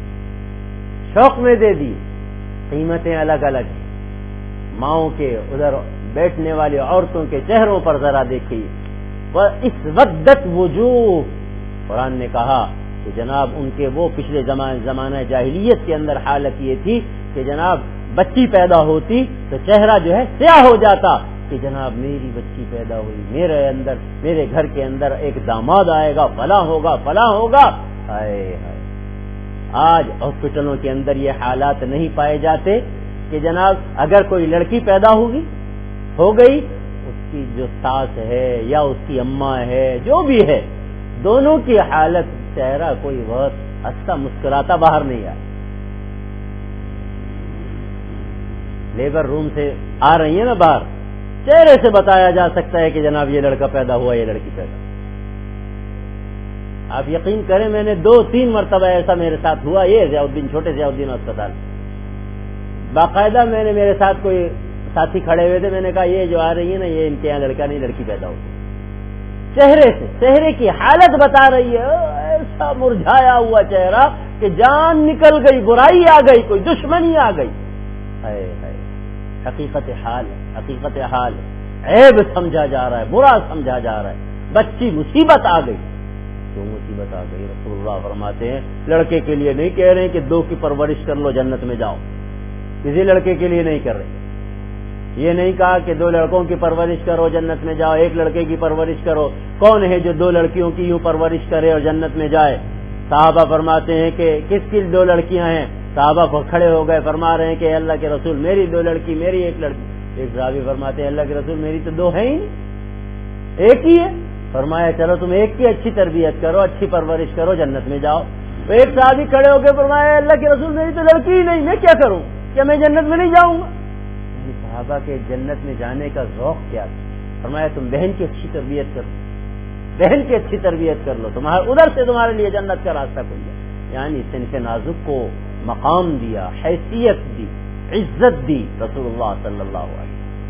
شوق میں دے دی. قیمتیں الگ الگ ہیں. ماؤں کے ادھر بیٹھنے والی عورتوں کے چہروں پر ذرا دیکھیے. وَإِسْوَدَّتْ وُجُوهُ، قرآن نے کہا کہ جناب ان کے وہ پچھلے زمانہ جاہلیت کے اندر حالت یہ تھی کہ جناب بچی پیدا ہوتی تو چہرہ جو ہے سیاہ ہو جاتا کہ جناب میری بچی پیدا ہوئی، میرے گھر کے اندر ایک داماد آئے گا، فلاں ہوگا فلاں ہوگا. ہائے ہائے، آج ہاسپٹلوں کے اندر یہ حالات نہیں پائے جاتے کہ جناب اگر کوئی لڑکی پیدا ہو گئی، اس کی جو ساس ہے یا اس کی اماں ہے، جو بھی ہے، دونوں کی حالت، چہرہ کوئی بہت ہنستا مسکراتا باہر نہیں آیا. لیبر روم سے آ رہی ہے نا باہر، چہرے سے بتایا جا سکتا ہے کہ جناب یہ لڑکا پیدا ہوا، یہ لڑکی پیدا. آپ یقین کریں میں نے 2-3 مرتبہ ایسا میرے ساتھ ہوا. یہ چھوٹے ضیاء الدین اسپتال، باقاعدہ میں نے، میرے ساتھ کوئی ساتھی کھڑے ہوئے تھے، میں نے کہا یہ جو آ رہی ہے نا، یہ ان کے یہاں لڑکا نہیں لڑکی پیدا ہوتی. چہرے سے، چہرے کی حالت بتا رہی ہے، ایسا مرجھایا ہوا چہرہ کہ جان نکل گئی، برائی آ گئی، کوئی دشمنی آ گئی. ہائے ہائے، حقیقت حال ہے، حقیقت حال ہے. عیب سمجھا جا رہا ہے، برا سمجھا جا رہا ہے. بچی مصیبت آ گئی، کیوں مصیبت آ گئی؟ رسول اللہ فرماتے ہیں لڑکے کے لیے نہیں کہہ رہے ہیں کہ 2 کی پرورش کر لو جنت میں جاؤ، کسی لڑکے کے لیے نہیں کر رہے. یہ نہیں کہا کہ 2 لڑکوں کی پرورش کرو جنت میں جاؤ، 1 لڑکے کی پرورش کرو. کون ہے جو 2 لڑکیوں کی یوں پرورش کرے اور جنت میں جائے؟ صحابہ فرماتے ہیں کہ کس کی 2 لڑکیاں ہیں؟ صحابہ کو کھڑے ہو گئے، فرما رہے ہیں کہ اللہ کے رسول میری 2 لڑکی، میری 1 لڑکی. ایک صحابی فرماتے ہیں اللہ کے رسول میری تو 2 ہیں ہی، 1 ہی ہے. فرمایا چلو تم 1 کی اچھی تربیت کرو، اچھی پرورش کرو، جنت میں جاؤ. تو ایک صحابی کھڑے ہو کے فرمایا اللہ کے رسول میری تو لڑکی ہی نہیں، میں کیا کروں؟ کیا میں جنت میں نہیں جاؤں گا؟ صحابہ کے جنت میں جانے کا ذوق کیا تھا. فرمایا تم بہن کی اچھی تربیت کرو، بہن کی اچھی تربیت کر لو، ادھر سے تمہارے لیے جنت کا راستہ کھل جائے. یعنی صنف نازک کو مقام دیا، حیثیت دی، عزت دی رسول اللہ صلی اللہ علیہ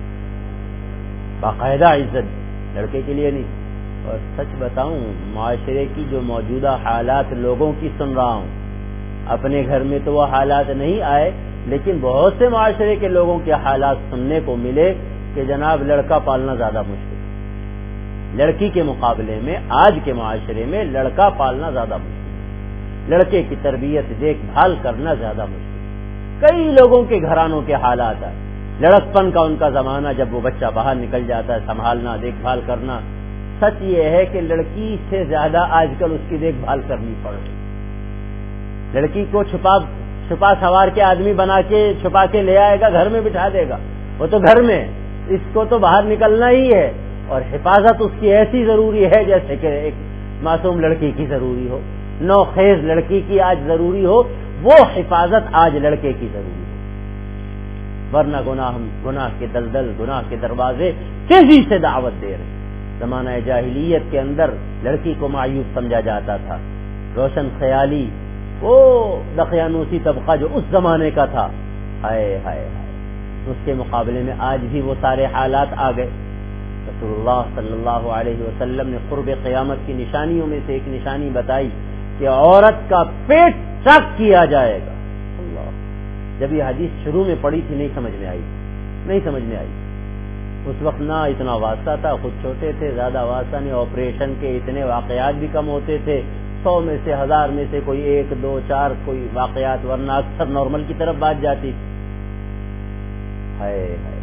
وسلم، باقاعدہ عزت دی، لڑکے کے لیے نہیں. اور سچ بتاؤں، معاشرے کی جو موجودہ حالات لوگوں کی سن رہا ہوں، اپنے گھر میں تو وہ حالات نہیں آئے، لیکن بہت سے معاشرے کے لوگوں کے حالات سننے کو ملے کہ جناب لڑکا پالنا زیادہ مشکل، لڑکی کے مقابلے میں آج کے معاشرے میں لڑکا پالنا زیادہ مشکل، لڑکے کی تربیت دیکھ بھال کرنا زیادہ مشکل. کئی لوگوں کے گھرانوں کے حالات ہیں، لڑکپن کا ان کا زمانہ، جب وہ بچہ باہر نکل جاتا ہے، سنبھالنا، دیکھ بھال کرنا. سچ یہ ہے کہ لڑکی سے زیادہ آج کل اس کی دیکھ بھال کرنی پڑ رہی. لڑکی کو چھپا سوار کے آدمی بنا کے چھپا کے لے آئے گا، گھر میں بٹھا دے گا، وہ تو گھر میں، اس کو تو باہر نکلنا ہی ہے، اور حفاظت اس کی ایسی ضروری ہے جیسے کہ ایک معصوم لڑکی کی ضروری ہو، نوخیز لڑکی کی آج ضروری ہو، وہ حفاظت آج لڑکے کی ضروری ہے، ورنہ گناہ کے دلدل، گناہ کے دروازے تیزی سے دعوت دے رہے۔ زمانہ جاہلیت کے اندر لڑکی کو معیوب سمجھا جاتا تھا، روشن خیالی، وہ دقیانوسی طبقہ جو اس زمانے کا تھا، ہائے ہائے ہائے، اس کے مقابلے میں آج بھی وہ سارے حالات آ گئے۔ رسول اللہ صلی اللہ علیہ وسلم نے قرب قیامت کی نشانیوں میں سے ایک نشانی بتائی کہ عورت کا پیٹ چاک کیا جائے گا۔ اللہ، جب یہ حدیث شروع میں پڑھی تھی نہیں سمجھ میں آئی، اس وقت نہ اتنا واسطہ تھا، خود چھوٹے تھے، زیادہ واسطہ نہیں، آپریشن کے اتنے واقعات بھی کم ہوتے تھے، 100 میں سے 1000 میں سے کوئی 1 2 4 کوئی واقعات، ورنہ اکثر نارمل کی طرف بات جاتی تھی۔ ہائے ہائے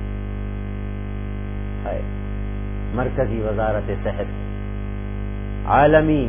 ہائے، مرکزی وزارت صحت، عالمی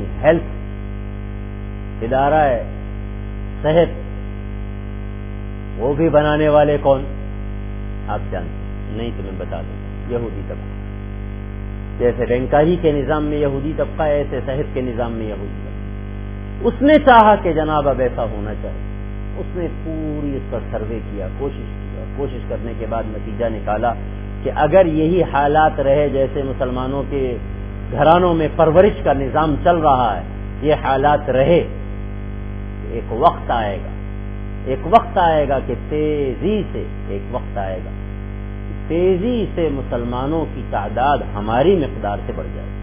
ہیلتھ ادارہ ہے صحت، وہ بھی بنانے والے کون آپ جانتے نہیں؟ تو میں بتا دوں، یہودی طبقہ، جیسے رینکاری کے نظام میں یہودی طبقہ ہے، ایسے صحت کے نظام میں یہودی طبقہ۔ اس نے چاہا کہ جناب اب ایسا ہونا چاہیے، اس نے پوری اس پر سروے کیا، کوشش کرنے کے بعد نتیجہ نکالا کہ اگر یہی حالات رہے جیسے مسلمانوں کے گھرانوں میں پرورش کا نظام چل رہا ہے، یہ حالات رہے، ایک وقت آئے گا کہ تیزی سے مسلمانوں کی تعداد ہماری مقدار سے بڑھ جائے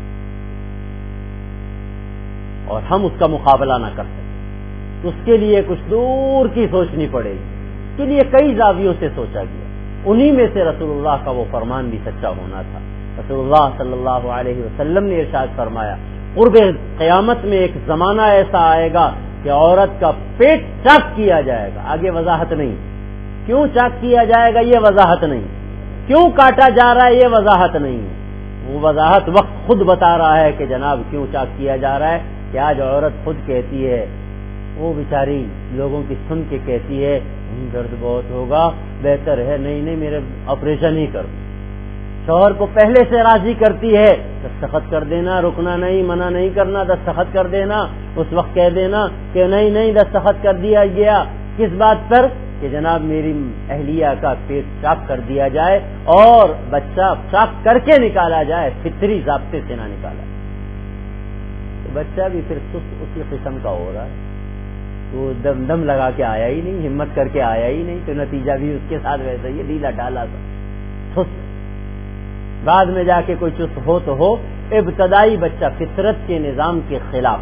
اور ہم اس کا مقابلہ نہ کر سکیں، اس کے لیے کچھ دور کی سوچنی پڑے گی۔ اس کے لیے کئی زاویوں سے سوچا گیا، انہی میں سے رسول اللہ کا وہ فرمان بھی سچا ہونا تھا۔ رسول اللہ صلی اللہ علیہ وسلم نے ارشاد فرمایا، قرب قیامت میں ایک زمانہ ایسا آئے گا کہ عورت کا پیٹ چاک کیا جائے گا۔ آگے وضاحت نہیں، کیوں چاک کیا جائے گا یہ وضاحت نہیں، کیوں کاٹا جا رہا ہے یہ وضاحت نہیں، وہ وضاحت وقت خود بتا رہا ہے کہ جناب کیوں چاک کیا جا رہا ہے، کہ آج عورت خود کہتی ہے، وہ بیچاری لوگوں کی سن کے کہتی ہے درد بہت ہوگا، بہتر ہے نہیں میرے آپریشن ہی کر، شوہر کو پہلے سے راضی کرتی ہے، دستخط کر دینا، رکنا نہیں، منع نہیں کرنا، دستخط کر دینا، اس وقت کہہ دینا کہ نہیں دستخط کر دیا گیا، کس بات پر کہ جناب میری اہلیہ کا پیٹ چاک کر دیا جائے اور بچہ چاک کر کے نکالا جائے، فطری ضابطے سے نہ نکالا جائے۔ تو بچہ بھی پھر سست اسی قسم کا ہو رہا ہے، وہ دم لگا کے آیا ہی نہیں، ہمت کر کے آیا ہی نہیں، تو نتیجہ بھی اس کے ساتھ ویسا ہی ڈھیلا ڈالا تھا، سست۔ بعد میں جا کے کوئی چست ہو تو ہو، ابتدائی بچہ فطرت کے نظام کے خلاف،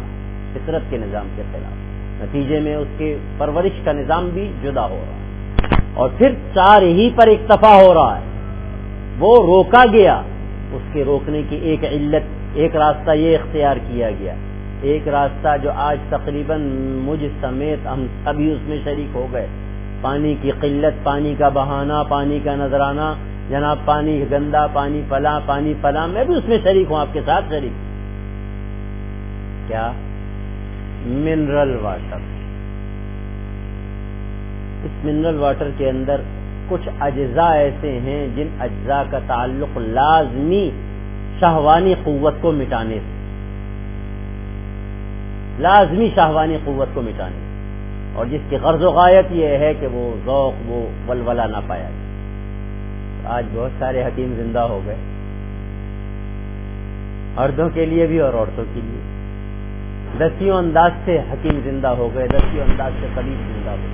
نتیجے میں اس کے پرورش کا نظام بھی جدا ہو رہا ہے، اور پھر 4 ہی پر اکتفا ہو رہا ہے، وہ روکا گیا، اس کے روکنے کی ایک علت، ایک راستہ یہ اختیار کیا گیا، ایک راستہ جو آج تقریباً مجھ سمیت ہم سبھی اس میں شریک ہو گئے، پانی کی قلت، پانی کا بہانہ، پانی کا نذرانہ، جناب پانی گندا، پانی فلاں، میں بھی اس میں شریک ہوں، آپ کے ساتھ شریک۔ کیا؟ Mineral water. اس منرل واٹر کے اندر کچھ اجزاء ایسے ہیں جن اجزاء کا تعلق لازمی شہوانی قوت کو مٹانے سے، اور جس کی غرض و غایت یہ ہے کہ وہ ذوق، وہ ولولہ نہ پایا جائے۔ آج بہت سارے حکیم زندہ ہو گئے، مردوں کے لیے بھی اور عورتوں کے لیے، دستیوں انداز سے حکیم زندہ ہو گئے، دستیوں انداز سے طبیب زندہ ہو گئے،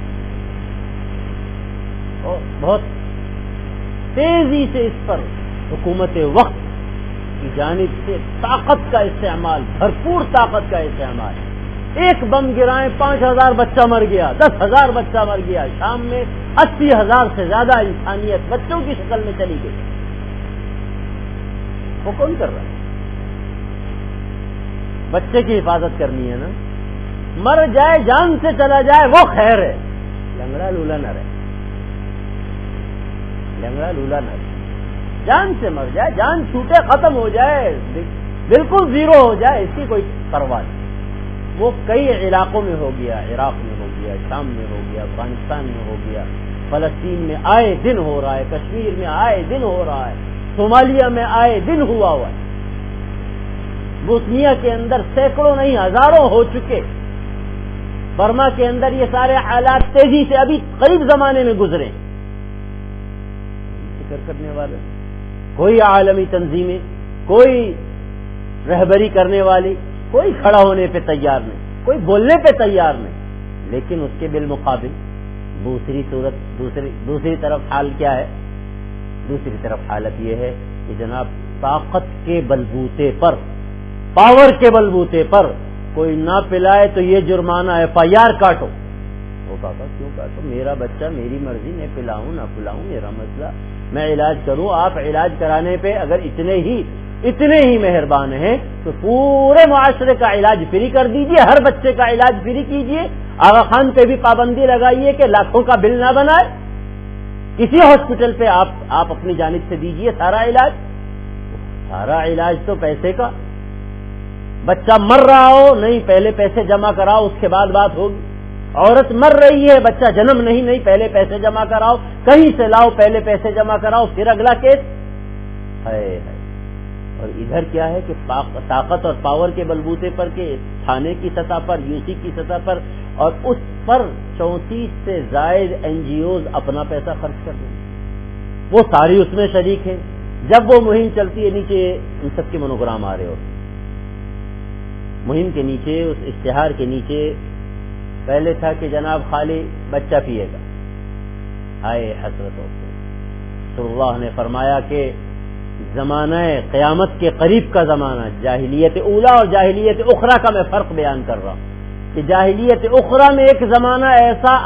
اور بہت تیزی سے اس پر حکومت وقت کی جانب سے طاقت کا استعمال، بھرپور طاقت کا استعمال، ایک بم گرائیں 5000 بچہ مر گیا، 10,000 بچہ مر گیا، شام میں 80,000 سے زیادہ انسانیت بچوں کی شکل میں چلی گئی۔ وہ کون کر رہا ہے؟ بچے کی حفاظت کرنی ہے نا، مر جائے جان سے چلا جائے وہ خیر ہے، لنگڑا لولا نہ رہے، جان سے مر جائے، جان چھوٹے ختم ہو جائے، بالکل زیرو ہو جائے، اس کی کوئی پرواہ نہیں۔ وہ کئی علاقوں میں ہو گیا، عراق میں ہو گیا، شام میں ہو گیا، افغانستان میں ہو گیا، فلسطین میں آئے دن ہو رہا ہے، کشمیر میں آئے دن ہو رہا ہے، صومالیہ میں آئے دن ہوا ہے، بوسنیا کے اندر سینکڑوں نہیں ہزاروں ہو چکے، برما کے اندر یہ سارے حالات تیزی سے ابھی قریب زمانے میں گزرے. فکر کرنے والے کوئی عالمی تنظیمیں، کوئی رہبری کرنے والی، کوئی کھڑا ہونے پہ تیار نہیں، کوئی بولنے پہ تیار نہیں. لیکن اس کے بالمقابل دوسری طرف حال کیا ہے؟ دوسری طرف حالت یہ ہے کہ جناب طاقت کے بلبوتے پر، پاور کے بلبوتے پر کوئی نہ پلائے تو یہ جرمانہ ہے، FIR کاٹو. وہ کہا کیوں کاٹو؟ میرا بچہ، میری مرضی، میں پلاؤں نہ پلاؤں میرا مسئلہ، میں علاج کروں. آپ علاج کرانے پہ اگر اتنے ہی مہربان ہیں تو پورے معاشرے کا علاج فری کر دیجئے، ہر بچے کا علاج فری کیجئے. آغا خان پہ بھی پابندی لگائیے کہ لاکھوں کا بل نہ بنائے. کسی ہاسپٹل پہ آپ اپنی جانب سے دیجئے سارا علاج تو پیسے کا. بچہ مر رہا ہو، نہیں پہلے پیسے جمع کراؤ، اس کے بعد بات ہوگی. عورت مر رہی ہے، بچہ جنم نہیں پہلے پیسے جمع کراؤ، کہیں سے لاؤ پہلے پیسے جمع کراؤ، پھر اگلا کیس ہے. اور ادھر کیا ہے کہ طاقت اور پاور کے بلبوتے پر کہ تھانے کی سطح پر، UC کی سطح پر، اور اس پر 34 سے زائد NGOs اپنا پیسہ خرچ کر دیں، وہ ساری اس میں شریک ہیں. جب وہ مہم چلتی ہے نیچے ان سب کے منوگرام آ رہے ہوتے. مہم کے نیچے، اس اشتہار کے نیچے پہلے تھا کہ جناب خالی بچہ پیے گا. ہائے حسرتوں سے، تو اللہ نے فرمایا کہ زمانہ قیامت کے قریب کا زمانہ، جاہلیت اولا اور جاہلیت اخرى کا میں فرق بیان کر رہا ہوں کہ جاہلیت اخرى میں ایک زمانہ ایسا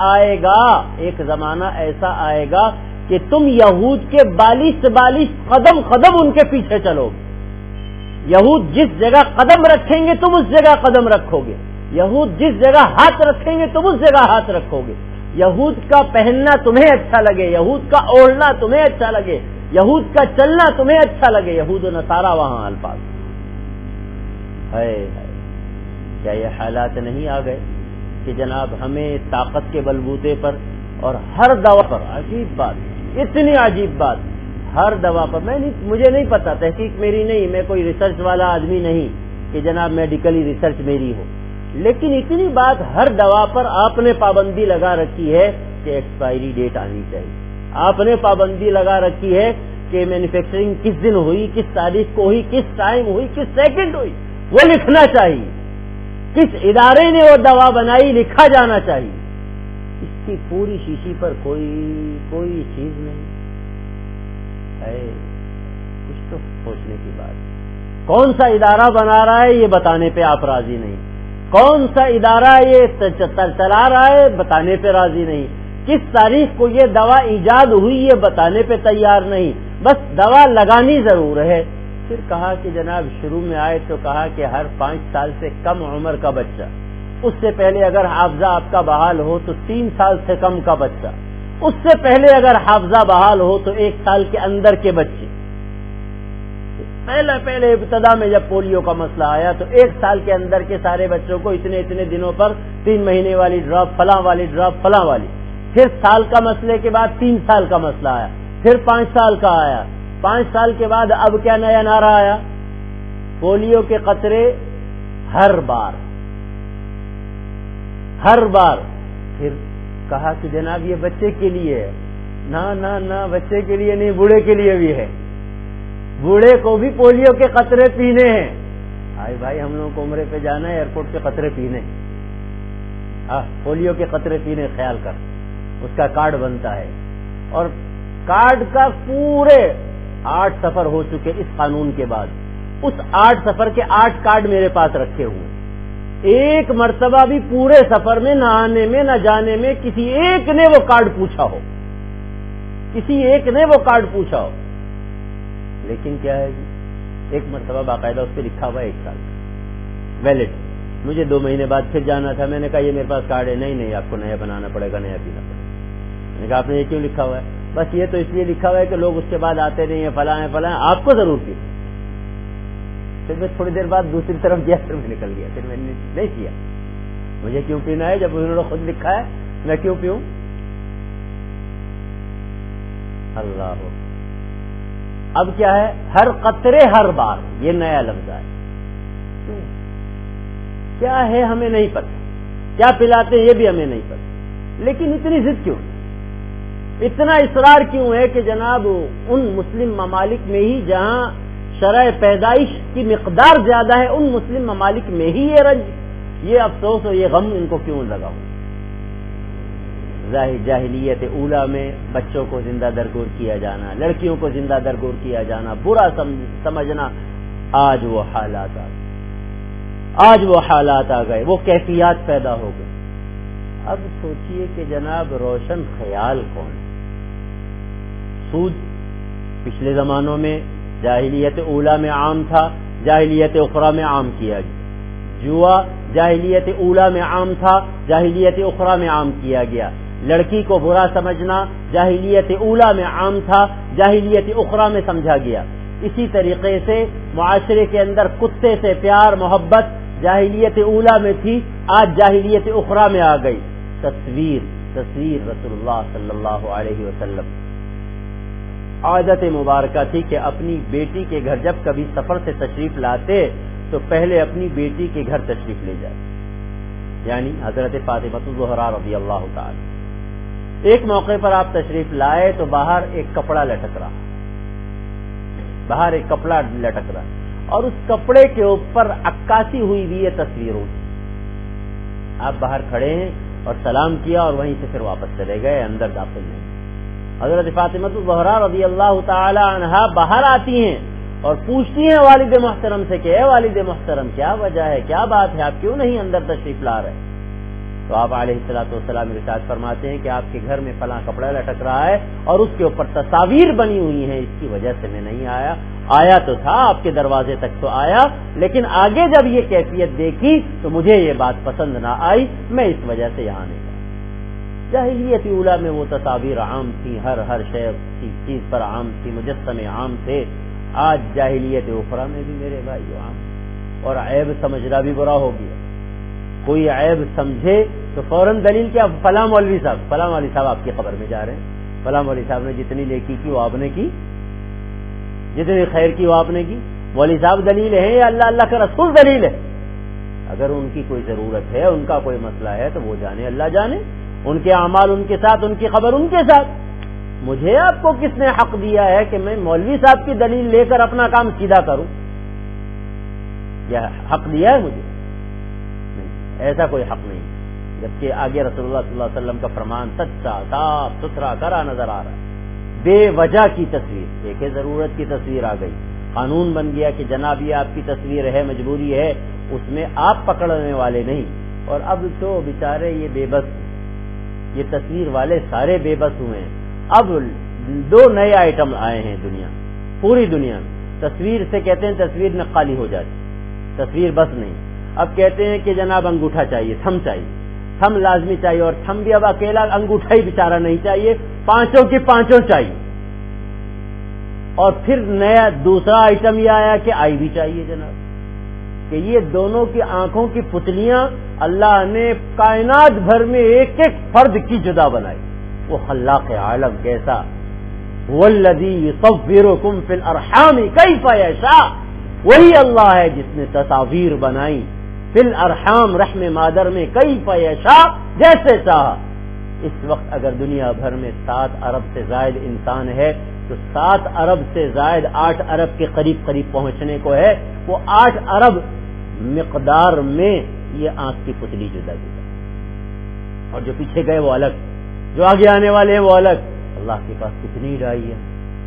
آئے گا کہ تم یہود کے 42 قدم ان کے پیچھے چلو گے. یہود جس جگہ قدم رکھیں گے تم اس جگہ قدم رکھو گے، یہود جس جگہ ہاتھ رکھیں گے تم اس جگہ ہاتھ رکھو گے. یہود کا پہننا تمہیں اچھا لگے، یہود کا اوڑھنا تمہیں اچھا لگے، یہود کا چلنا تمہیں اچھا لگے. یہود و نصارہ وہاں الفاظ ہے. کیا یہ حالات نہیں آ گئے کہ جناب ہمیں طاقت کے بلبوتے پر اور ہر دوا پر، عجیب بات، اتنی عجیب بات، ہر دوا پر، مجھے نہیں پتا، تحقیق میری نہیں، میں کوئی ریسرچ والا آدمی نہیں کہ جناب میڈیکلی ریسرچ میری ہو، لیکن اتنی بات، ہر دوا پر آپ نے پابندی لگا رکھی ہے کہ ایکسپائری ڈیٹ آنی چاہیے. آپ نے پابندی لگا رکھی ہے کہ مینوفیکچرنگ کس دن ہوئی، کس تاریخ کو ہوئی، کس ٹائم ہوئی، کس سیکنڈ ہوئی، وہ لکھنا چاہیے. کس ادارے نے وہ دوا بنائی لکھا جانا چاہیے. اس کی پوری شیشی پر کوئی چیز نہیں ہے. کچھ تو سوچنے کی بات. کون سا ادارہ بنا رہا ہے یہ بتانے پہ آپ راضی نہیں، کون سا ادارہ یہ چلا رہا ہے بتانے پہ راضی نہیں، کس تاریخ کو یہ دوا ایجاد ہوئی یہ بتانے پہ تیار نہیں، بس دوا لگانی ضرور ہے. پھر کہا کہ جناب شروع میں آئے تو کہا کہ ہر 5 سال سے کم عمر کا بچہ، اس سے پہلے اگر حافظہ آپ کا بحال ہو تو 3 سال سے کم کا بچہ، اس سے پہلے اگر حافظہ بحال ہو تو 1 سال کے اندر کے بچے. پہلے ابتدا میں جب پولیو کا مسئلہ آیا تو 1 سال کے اندر کے سارے بچوں کو اتنے دنوں پر 3 مہینے والی ڈراپ، فلاں والی ڈراپ، فلاں والی. پھر سال کا مسئلے کے بعد 3 سال کا مسئلہ آیا، پھر 5 سال کا آیا. 5 سال کے بعد اب کیا نیا نعرہ آیا؟ پولیو کے قطرے ہر بار. پھر کہا کہ جناب یہ بچے کے لیے ہے. نہ بچے کے لیے نہیں، بوڑھے کے لیے بھی ہے. بوڑھے کو بھی پولیو کے قطرے پینے ہیں. بھائی ہم لوگوں کو عمرے پہ جانا ہے، ایئرپورٹ کے قطرے پینے، پولیو کے قطرے پینے، خیال کر. اس کا کارڈ بنتا ہے، اور کارڈ کا پورے 8 سفر ہو چکے اس قانون کے بعد. اس 8 سفر کے 8 کارڈ میرے پاس رکھے ہوئے. ایک مرتبہ بھی پورے سفر میں، نہ آنے میں نہ جانے میں، کسی ایک نے وہ کارڈ پوچھا ہو، لیکن کیا ہے جی، ایک مرتبہ باقاعدہ اس پہ لکھا ہوا 1 سال ویلڈ. مجھے 2 مہینے بعد پھر جانا تھا، میں نے کہا یہ میرے پاس کارڈ ہے. نہیں آپ کو نیا بنانا پڑے گا، نیا پینا پڑے گا. میں نے کہا آپ نے یہ کیوں لکھا ہوا ہے؟ بس یہ تو اس لیے لکھا ہوا ہے کہ لوگ اس کے بعد آتے نہیں ہیں، فلاں آپ کو ضرور پی. پھر میں تھوڑی دیر بعد دوسری طرف گیا، پھر میں نکل گیا، پھر میں نے نہیں کیا. مجھے کیوں پینا ہے جب انہوں نے خود لکھا ہے؟ میں کیوں پیوں؟ اللہ اب کیا ہے؟ ہر قطرے ہر بار، یہ نیا لفظ ہے. کیا ہے ہمیں نہیں پتہ، کیا پلاتے ہیں یہ بھی ہمیں نہیں پتہ، لیکن اتنی ضد کیوں، اتنا اصرار کیوں ہے کہ جناب ان مسلم ممالک میں ہی جہاں شرح پیدائش کی مقدار زیادہ ہے، ان مسلم ممالک میں ہی یہ رنج، یہ افسوس اور یہ غم ان کو کیوں لگا ہو؟ جاہلیت اولا میں بچوں کو زندہ درگور کیا جانا، لڑکیوں کو زندہ درگور کیا جانا، برا سمجھنا، آج وہ حالات آ گئے، آج وہ حالات آ گئے، وہ کیفیات پیدا ہو گئی. اب سوچئے کہ جناب روشن خیال کون ہے؟ سود پچھلے زمانوں میں جاہلیت اولا میں عام تھا، جاہلیت اخری میں عام کیا گیا. جوا جاہلیت اولا میں عام تھا، جاہلیت اخری میں عام کیا گیا. لڑکی کو برا سمجھنا جاہلیت اولا میں عام تھا، جاہلیت اخری میں سمجھا گیا. اسی طریقے سے معاشرے کے اندر کتے سے پیار محبت جاہلیت اولا میں تھی، آج جاہلیت اخری میں آ گئی. تصویر رسول اللہ صلی اللہ علیہ وسلم عادت مبارکہ تھی کہ اپنی بیٹی کے گھر جب کبھی سفر سے تشریف لاتے تو پہلے اپنی بیٹی کے گھر تشریف لے جائے، یعنی حضرت فاطمہ الزہرا رضی اللہ تعالی. ایک موقع پر آپ تشریف لائے تو باہر ایک کپڑا لٹک رہا، باہر ایک کپڑا لٹک رہا اور اس کپڑے کے اوپر عکاسی ہوئی بھی یہ تصویروں. آپ باہر کھڑے ہیں اور سلام کیا اور وہیں سے پھر واپس چلے گئے، اندر داخل نہیں. حضرت فاطمہ الزہرا رضی اللہ تعالی عنہا باہر آتی ہیں اور پوچھتی ہیں والد محترم سے کہ اے والد محترم کیا وجہ ہے، کیا بات ہے، آپ کیوں نہیں اندر تشریف لا رہے؟ تو آپ علیہ الصلوۃ والسلام ارشاد فرماتے ہیں کہ آپ کے گھر میں فلاں کپڑا لٹک رہا ہے اور اس کے اوپر تصاویر بنی ہوئی ہیں، اس کی وجہ سے میں نہیں آیا. آیا تو تھا آپ کے دروازے تک تو آیا، لیکن آگے جب یہ کیفیت دیکھی تو مجھے یہ بات پسند نہ آئی، میں اس وجہ سے یہاں نہیں آیا. جاہلیت اولا میں وہ تصاویر عام تھی، ہر چیز پر عام تھی، مجسمے عام تھے. آج جاہلیت اخری میں بھی میرے بھائی عام، اور عیب سمجھنا بھی برا ہو گیا. کوئی عیب سمجھے تو فوراً دلیل کیا، فلاں مولوی صاحب آپ کی قبر میں جا رہے ہیں، فلاں مولوی صاحب نے جتنی نیکی کی وہ آپ نے کی، جتنی خیر کی وہ آپ نے کی. مولوی صاحب دلیل ہے یا اللہ کا رسول دلیل ہے؟ اگر ان کی کوئی ضرورت ہے، ان کا کوئی مسئلہ ہے تو وہ جانے، اللہ جانے، ان کے اعمال ان کے ساتھ، ان کی خبر ان کے ساتھ. مجھے آپ کو کس نے حق دیا ہے کہ میں مولوی صاحب کی دلیل لے کر اپنا کام سیدھا کروں؟ یہ حق دیا ہے مجھے؟ ایسا کوئی حق نہیں. جبکہ آگے رسول اللہ صلی اللہ علیہ وسلم کا فرمان سچا صاف ستھرا کرا نظر آ رہا ہے. بے وجہ کی تصویر، دیکھیں ضرورت کی تصویر آ گئی، قانون بن گیا کہ جناب یہ آپ کی تصویر ہے، مجبوری ہے، اس میں آپ پکڑنے والے نہیں. اور اب تو بیچارے یہ بے بس، یہ تصویر والے سارے بے بس ہوئے ہیں. اب 2 نئے آئٹم آئے ہیں پوری دنیا میں. تصویر سے کہتے ہیں تصویر نقالی ہو جاتی، تصویر بس نہیں. اب کہتے ہیں کہ جناب انگوٹھا چاہیے، تھم چاہیے، تھم لازمی چاہیے، اور تھم بھی اب اکیلا انگوٹھا ہی بیچارہ نہیں چاہیے، 5 کی 5 چاہیے. اور پھر نیا دوسرا آئٹم یہ آیا کہ آئی بھی چاہیے جناب، کہ یہ دونوں کی آنکھوں کی پتلیاں اللہ نے کائنات بھر میں ایک ایک فرد کی جدا بنائی. وہ خلاق عالم کیسا، والذی یصورکم فی الارحام کیف یشاء، وہی اللہ ہے جس نے تصاویر بنائی فی الارحام، رحم مادر میں، کیف یشاء، جیسے چاہا. اس وقت اگر دنیا بھر میں 7 ارب سے زائد انسان ہے تو 7 ارب سے زائد 8 ارب کے قریب پہنچنے کو ہے. وہ 8 ارب مقدار میں یہ آنکھ کی پتلی جدا جدا، اور جو پیچھے گئے وہ الگ، جو آگے آنے والے ہیں وہ الگ. اللہ کے پاس کتنی ڈائی ہے،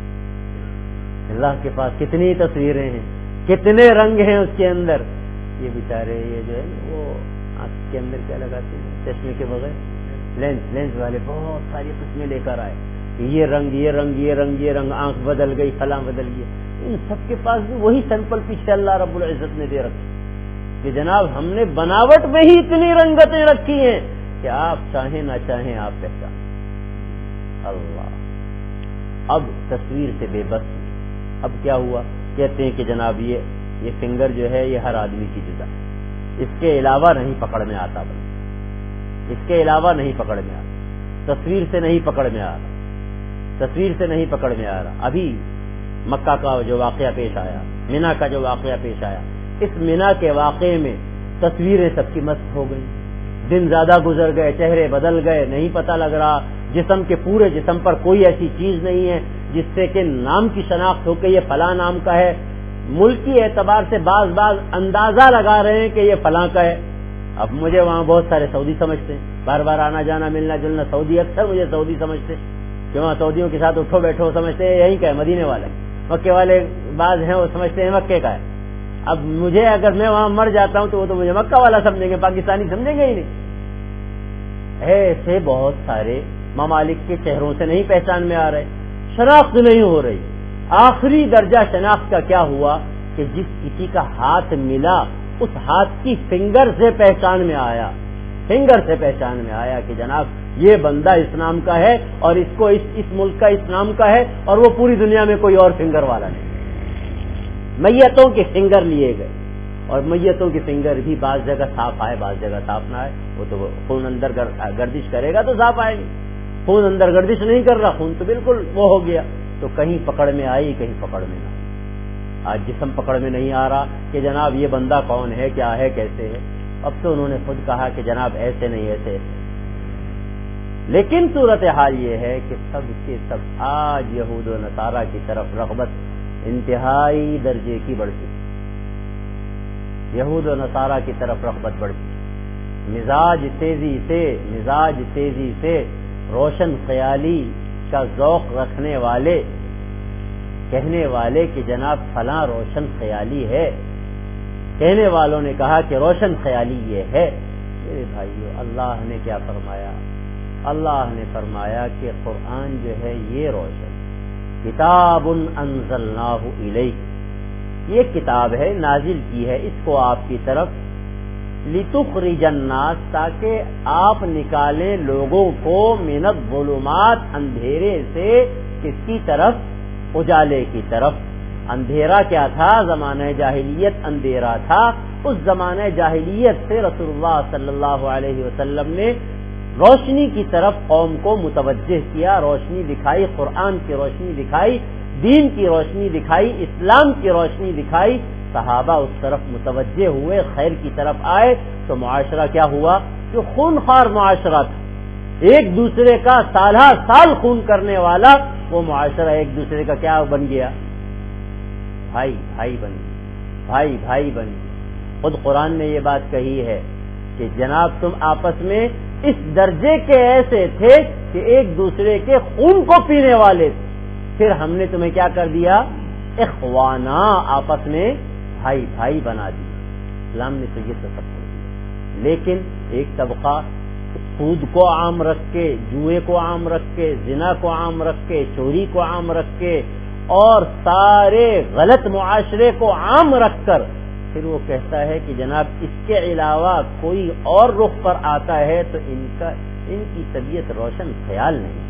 اللہ کے پاس کتنی تصویریں ہیں، کتنے رنگ ہیں اس کے اندر. یہ بیچارے یہ جو ہے وہ آنکھ کے اندر کیا لگاتے ہیں چشمے کے بغیر، لینس والے بہت ساری قسمیں لے کر آئے، یہ رنگ یہ رنگ یہ رنگ یہ رنگ، آنکھ بدل گئی، فلاں بدل گئی. ان سب کے پاس بھی وہی سیمپل پیچھے اللہ رب العزت نے دے رکھی کہ جناب ہم نے بناوٹ میں ہی اتنی رنگتیں رکھی ہیں کہ آپ چاہیں نہ چاہیں آپ پہچان. اللہ اب تصویر سے بے بس. اب کیا ہوا، کہتے ہیں کہ جناب یہ فنگر جو ہے یہ ہر آدمی کی جدا، اس کے علاوہ نہیں پکڑ میں آتا. اس کے علاوہ نہیں پکڑ میں آ رہا، تصویر سے نہیں پکڑ میں آ رہا، تصویر سے نہیں پکڑ میں آ رہا۔ ابھی مکہ کا جو واقعہ پیش آیا، مینا کا جو واقعہ پیش آیا، اس مینا کے واقعے میں تصویریں سب کی مست ہو گئی، دن زیادہ گزر گئے، چہرے بدل گئے، نہیں پتہ لگ رہا، جسم کے پورے جسم پر کوئی ایسی چیز نہیں ہے جس سے کہ نام کی شناخت ہو کہ یہ فلاں نام کا ہے۔ ملکی اعتبار سے بعض اندازہ لگا رہے ہیں کہ یہ فلاں کا ہے۔ اب مجھے وہاں بہت سارے سعودی سمجھتے ہیں، بار بار آنا جانا ملنا جلنا، سعودی اکثر مجھے سعودی سمجھتے کہ وہاں سعودیوں کے ساتھ اٹھو بیٹھو سمجھتے ہیں یہیں کا ہے، مدینے والا ہے۔ مکے والے بعض ہیں وہ سمجھتے ہیں مکے کا ہے۔ اب مجھے اگر میں وہاں مر جاتا ہوں تو وہ تو مجھے مکہ والا سمجھیں گے، پاکستانی سمجھیں گے ہی نہیں۔ ایسے بہت سارے ممالک کے چہروں سے نہیں پہچان میں آ رہے، شناخت نہیں ہو رہی۔ آخری درجہ شناخت کا کیا ہوا کہ جس کسی کا ہاتھ ملا اس ہاتھ کی فنگر سے پہچان میں آیا، فنگر سے پہچان میں آیا کہ جناب یہ بندہ اس نام کا ہے اور اس کو اس ملک کا اس نام کا ہے، اور وہ پوری دنیا میں کوئی اور فنگر والا نہیں۔ میتوں کے فنگر لیے گئے، اور میتوں کی فنگر بھی بعض جگہ صاف آئے بعض جگہ صاف نہ آئے۔ وہ تو خون اندر گردش کرے گا تو صاف آئے گی، خون اندر گردش نہیں کر رہا، خون تو بالکل وہ ہو گیا، تو کہیں پکڑ میں آئی کہیں پکڑ میں نہ آئی۔ آج جسم پکڑ میں نہیں آ رہا کہ جناب یہ بندہ کون ہے، کیا ہے، کیسے ہے۔ اب تو انہوں نے خود کہا کہ جناب ایسے نہیں ایسے۔ لیکن صورتحال یہ ہے کہ سب کے سب آج یہود و نصارہ کی طرف رغبت انتہائی درجے کی بڑھ چکی، یہود و نصارہ کی طرف رغبت بڑھ چکی۔ مزاج تیزی سے روشن خیالی کا ذوق رکھنے والے کہنے والے کہ جناب فلاں روشن خیالی ہے، کہنے والوں نے کہا کہ روشن خیالی یہ ہے۔ میرے بھائیو، اللہ نے کیا فرمایا؟ اللہ نے فرمایا کہ قرآن جو ہے یہ روشن کتاب انزلناہ الیک، یہ کتاب ہے نازل کی ہے اس کو آپ کی طرف، لتخرج الناس، تاکہ آپ نکالیں لوگوں کو من الظلمات، اندھیرے سے کس کی طرف؟ اجالے کی طرف۔ اندھیرا کیا تھا؟ زمانہ جاہلیت اندھیرا تھا، اس زمانہ جاہلیت سے رسول اللہ صلی اللہ علیہ وسلم نے روشنی کی طرف قوم کو متوجہ کیا، روشنی دکھائی، قرآن کی روشنی دکھائی، دین کی روشنی دکھائی، اسلام کی روشنی دکھائی، صحابہ اس طرف متوجہ ہوئے، خیر کی طرف آئے، تو معاشرہ کیا ہوا؟ جو خون خوار معاشرہ تھا، ایک دوسرے کا سالہ سال خون کرنے والا، وہ معاشرہ ایک دوسرے کا کیا بن گیا؟ بھائی بھائی بن گیا، بھائی بھائی بن گیا۔ خود قرآن نے یہ بات کہی ہے کہ جناب تم آپس میں اس درجے کے ایسے تھے کہ ایک دوسرے کے خون کو پینے والے تھے، پھر ہم نے تمہیں کیا کر دیا؟ اخوانا، آپس میں بھائی بھائی بنا دیا۔ اسلام نے تو یہ سب کر دیا، لیکن ایک طبقہ سود کو عام رکھ کے، جوئے کو عام رکھ کے، زنا کو عام رکھ کے، چوری کو عام رکھ کے، اور سارے غلط معاشرے کو عام رکھ کر پھر وہ کہتا ہے کہ جناب اس کے علاوہ کوئی اور رخ پر آتا ہے تو ان کی طبیعت روشن خیال نہیں،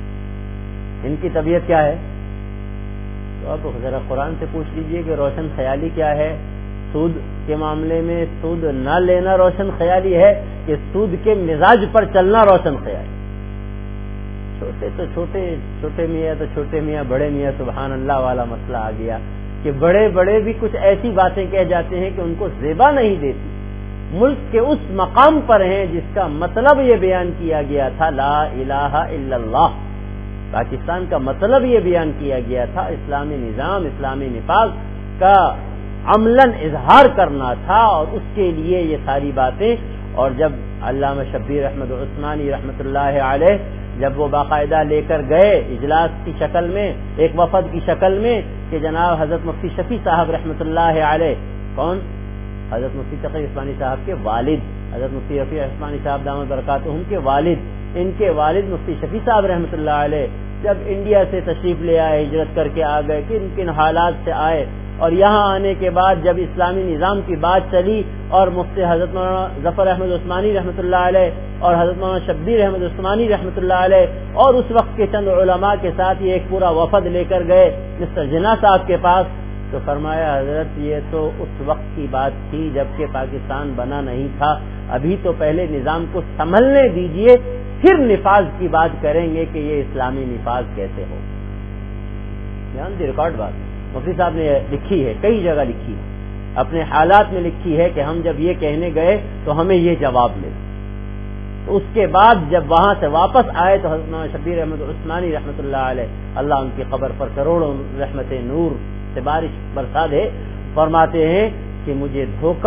ان کی طبیعت کیا ہے؟ تو آپ ذرا قرآن سے پوچھ لیجئے کہ روشن خیالی کیا ہے؟ سود کے معاملے میں سود نہ لینا روشن خیالی ہے کہ سود کے مزاج پر چلنا روشن خیالی؟ چھوٹے تو چھوٹے میاں تو چھوٹے میاں، بڑے میاں سبحان اللہ والا مسئلہ آ گیا کہ بڑے بڑے بھی کچھ ایسی باتیں کہہ جاتے ہیں کہ ان کو زیبا نہیں دیتی، ملک کے اس مقام پر ہیں جس کا مطلب یہ بیان کیا گیا تھا لا الہ الا اللہ، پاکستان کا مطلب یہ بیان کیا گیا تھا، اسلامی نظام، اسلامی نفاذ کا عملاً اظہار کرنا تھا، اور اس کے لیے یہ ساری باتیں۔ اور جب علامہ شبیر احمد عثمانی رحمۃ اللہ علیہ جب وہ باقاعدہ لے کر گئے اجلاس کی شکل میں، ایک وفد کی شکل میں، کہ جناب حضرت مفتی شفیع صاحب رحمۃ اللہ علیہ، کون؟ حضرت مفتی تقی عثمانی صاحب کے والد، حضرت مفتی رفیع عثمانی صاحب دامت برکاتہم کے والد، ان کے والد مفتی شفیع صاحب رحمۃ اللہ علیہ جب انڈیا سے تشریف لے آئے، ہجرت کر کے آ گئے، کن کن حالات سے آئے، اور یہاں آنے کے بعد جب اسلامی نظام کی بات چلی اور مفتی حضرت مولانا ظفر احمد عثمانی رحمۃ اللہ علیہ اور حضرت مولانا شبیر احمد عثمانی رحمۃ اللہ علیہ اور اس وقت کے چند علماء کے ساتھ یہ ایک پورا وفد لے کر گئے مسٹر جناح صاحب کے پاس، تو فرمایا حضرت یہ تو اس وقت کی بات تھی جبکہ پاکستان بنا نہیں تھا، ابھی تو پہلے نظام کو سنبھلنے دیجئے، پھر نفاذ کی بات کریں گے کہ یہ اسلامی نفاذ کیسے ہو۔ یہاں دی ریکارڈ بات مفتی صاحب نے لکھی ہے، کئی جگہ لکھی ہے، اپنے حالات میں لکھی ہے کہ ہم جب یہ کہنے گئے تو ہمیں یہ جواب ملا۔ تو اس کے بعد جب وہاں سے واپس آئے تو حضرت شبیر احمد عثمانی رحمۃ اللہ علیہ، اللہ ان کی قبر پر کروڑوں رحمت نور سے بارش برسا دے، فرماتے ہیں کہ مجھے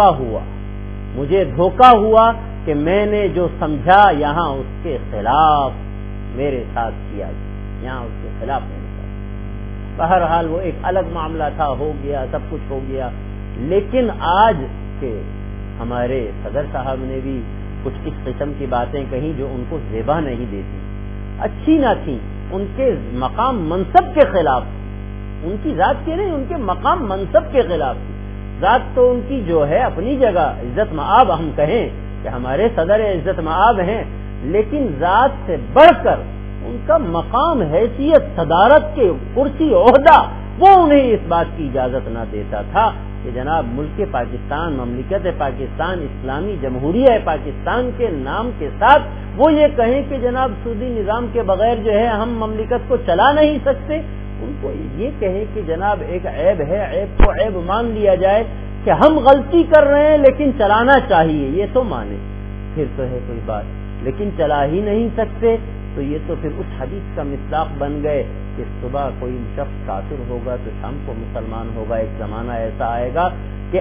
دھوکہ ہوا کہ میں نے جو سمجھا یہاں اس کے خلاف میرے ساتھ کیا گیا، یہاں اس کے خلاف میرے ساتھ۔ بہرحال وہ ایک الگ معاملہ تھا، ہو گیا، سب کچھ ہو گیا، لیکن آج کے ہمارے صدر صاحب نے بھی کچھ اس قسم کی باتیں کہیں جو ان کو زیبا نہیں دیتی، اچھی نہ تھی، ان کے مقام منصب کے خلاف، ان کی ذات کے نہیں، ان کے مقام منصب کے خلاف تھی۔ ذات تو ان کی جو ہے اپنی جگہ عزت مآب، ہم کہیں کہ ہمارے صدر عزت مآب ہیں، لیکن ذات سے بڑھ کر ان کا مقام، حیثیت، صدارت کے کرسی، عہدہ، وہ انہیں اس بات کی اجازت نہ دیتا تھا کہ جناب ملک پاکستان، مملکت پاکستان، اسلامی جمہوریہ پاکستان کے نام کے ساتھ وہ یہ کہیں کہ جناب سودی نظام کے بغیر جو ہے ہم مملکت کو چلا نہیں سکتے۔ ان کو یہ کہیں کہ جناب ایک عیب ہے، عیب کو عیب مان لیا جائے کہ ہم غلطی کر رہے ہیں لیکن چلانا چاہیے، یہ تو مانے، پھر تو ہے کوئی بات، لیکن چلا ہی نہیں سکتے تو یہ تو پھر اس حدیث کا مصداق بن گئے کہ صبح کوئی شخص کافر ہوگا تو شام کو مسلمان ہوگا۔ ایک زمانہ ایسا آئے گا کہ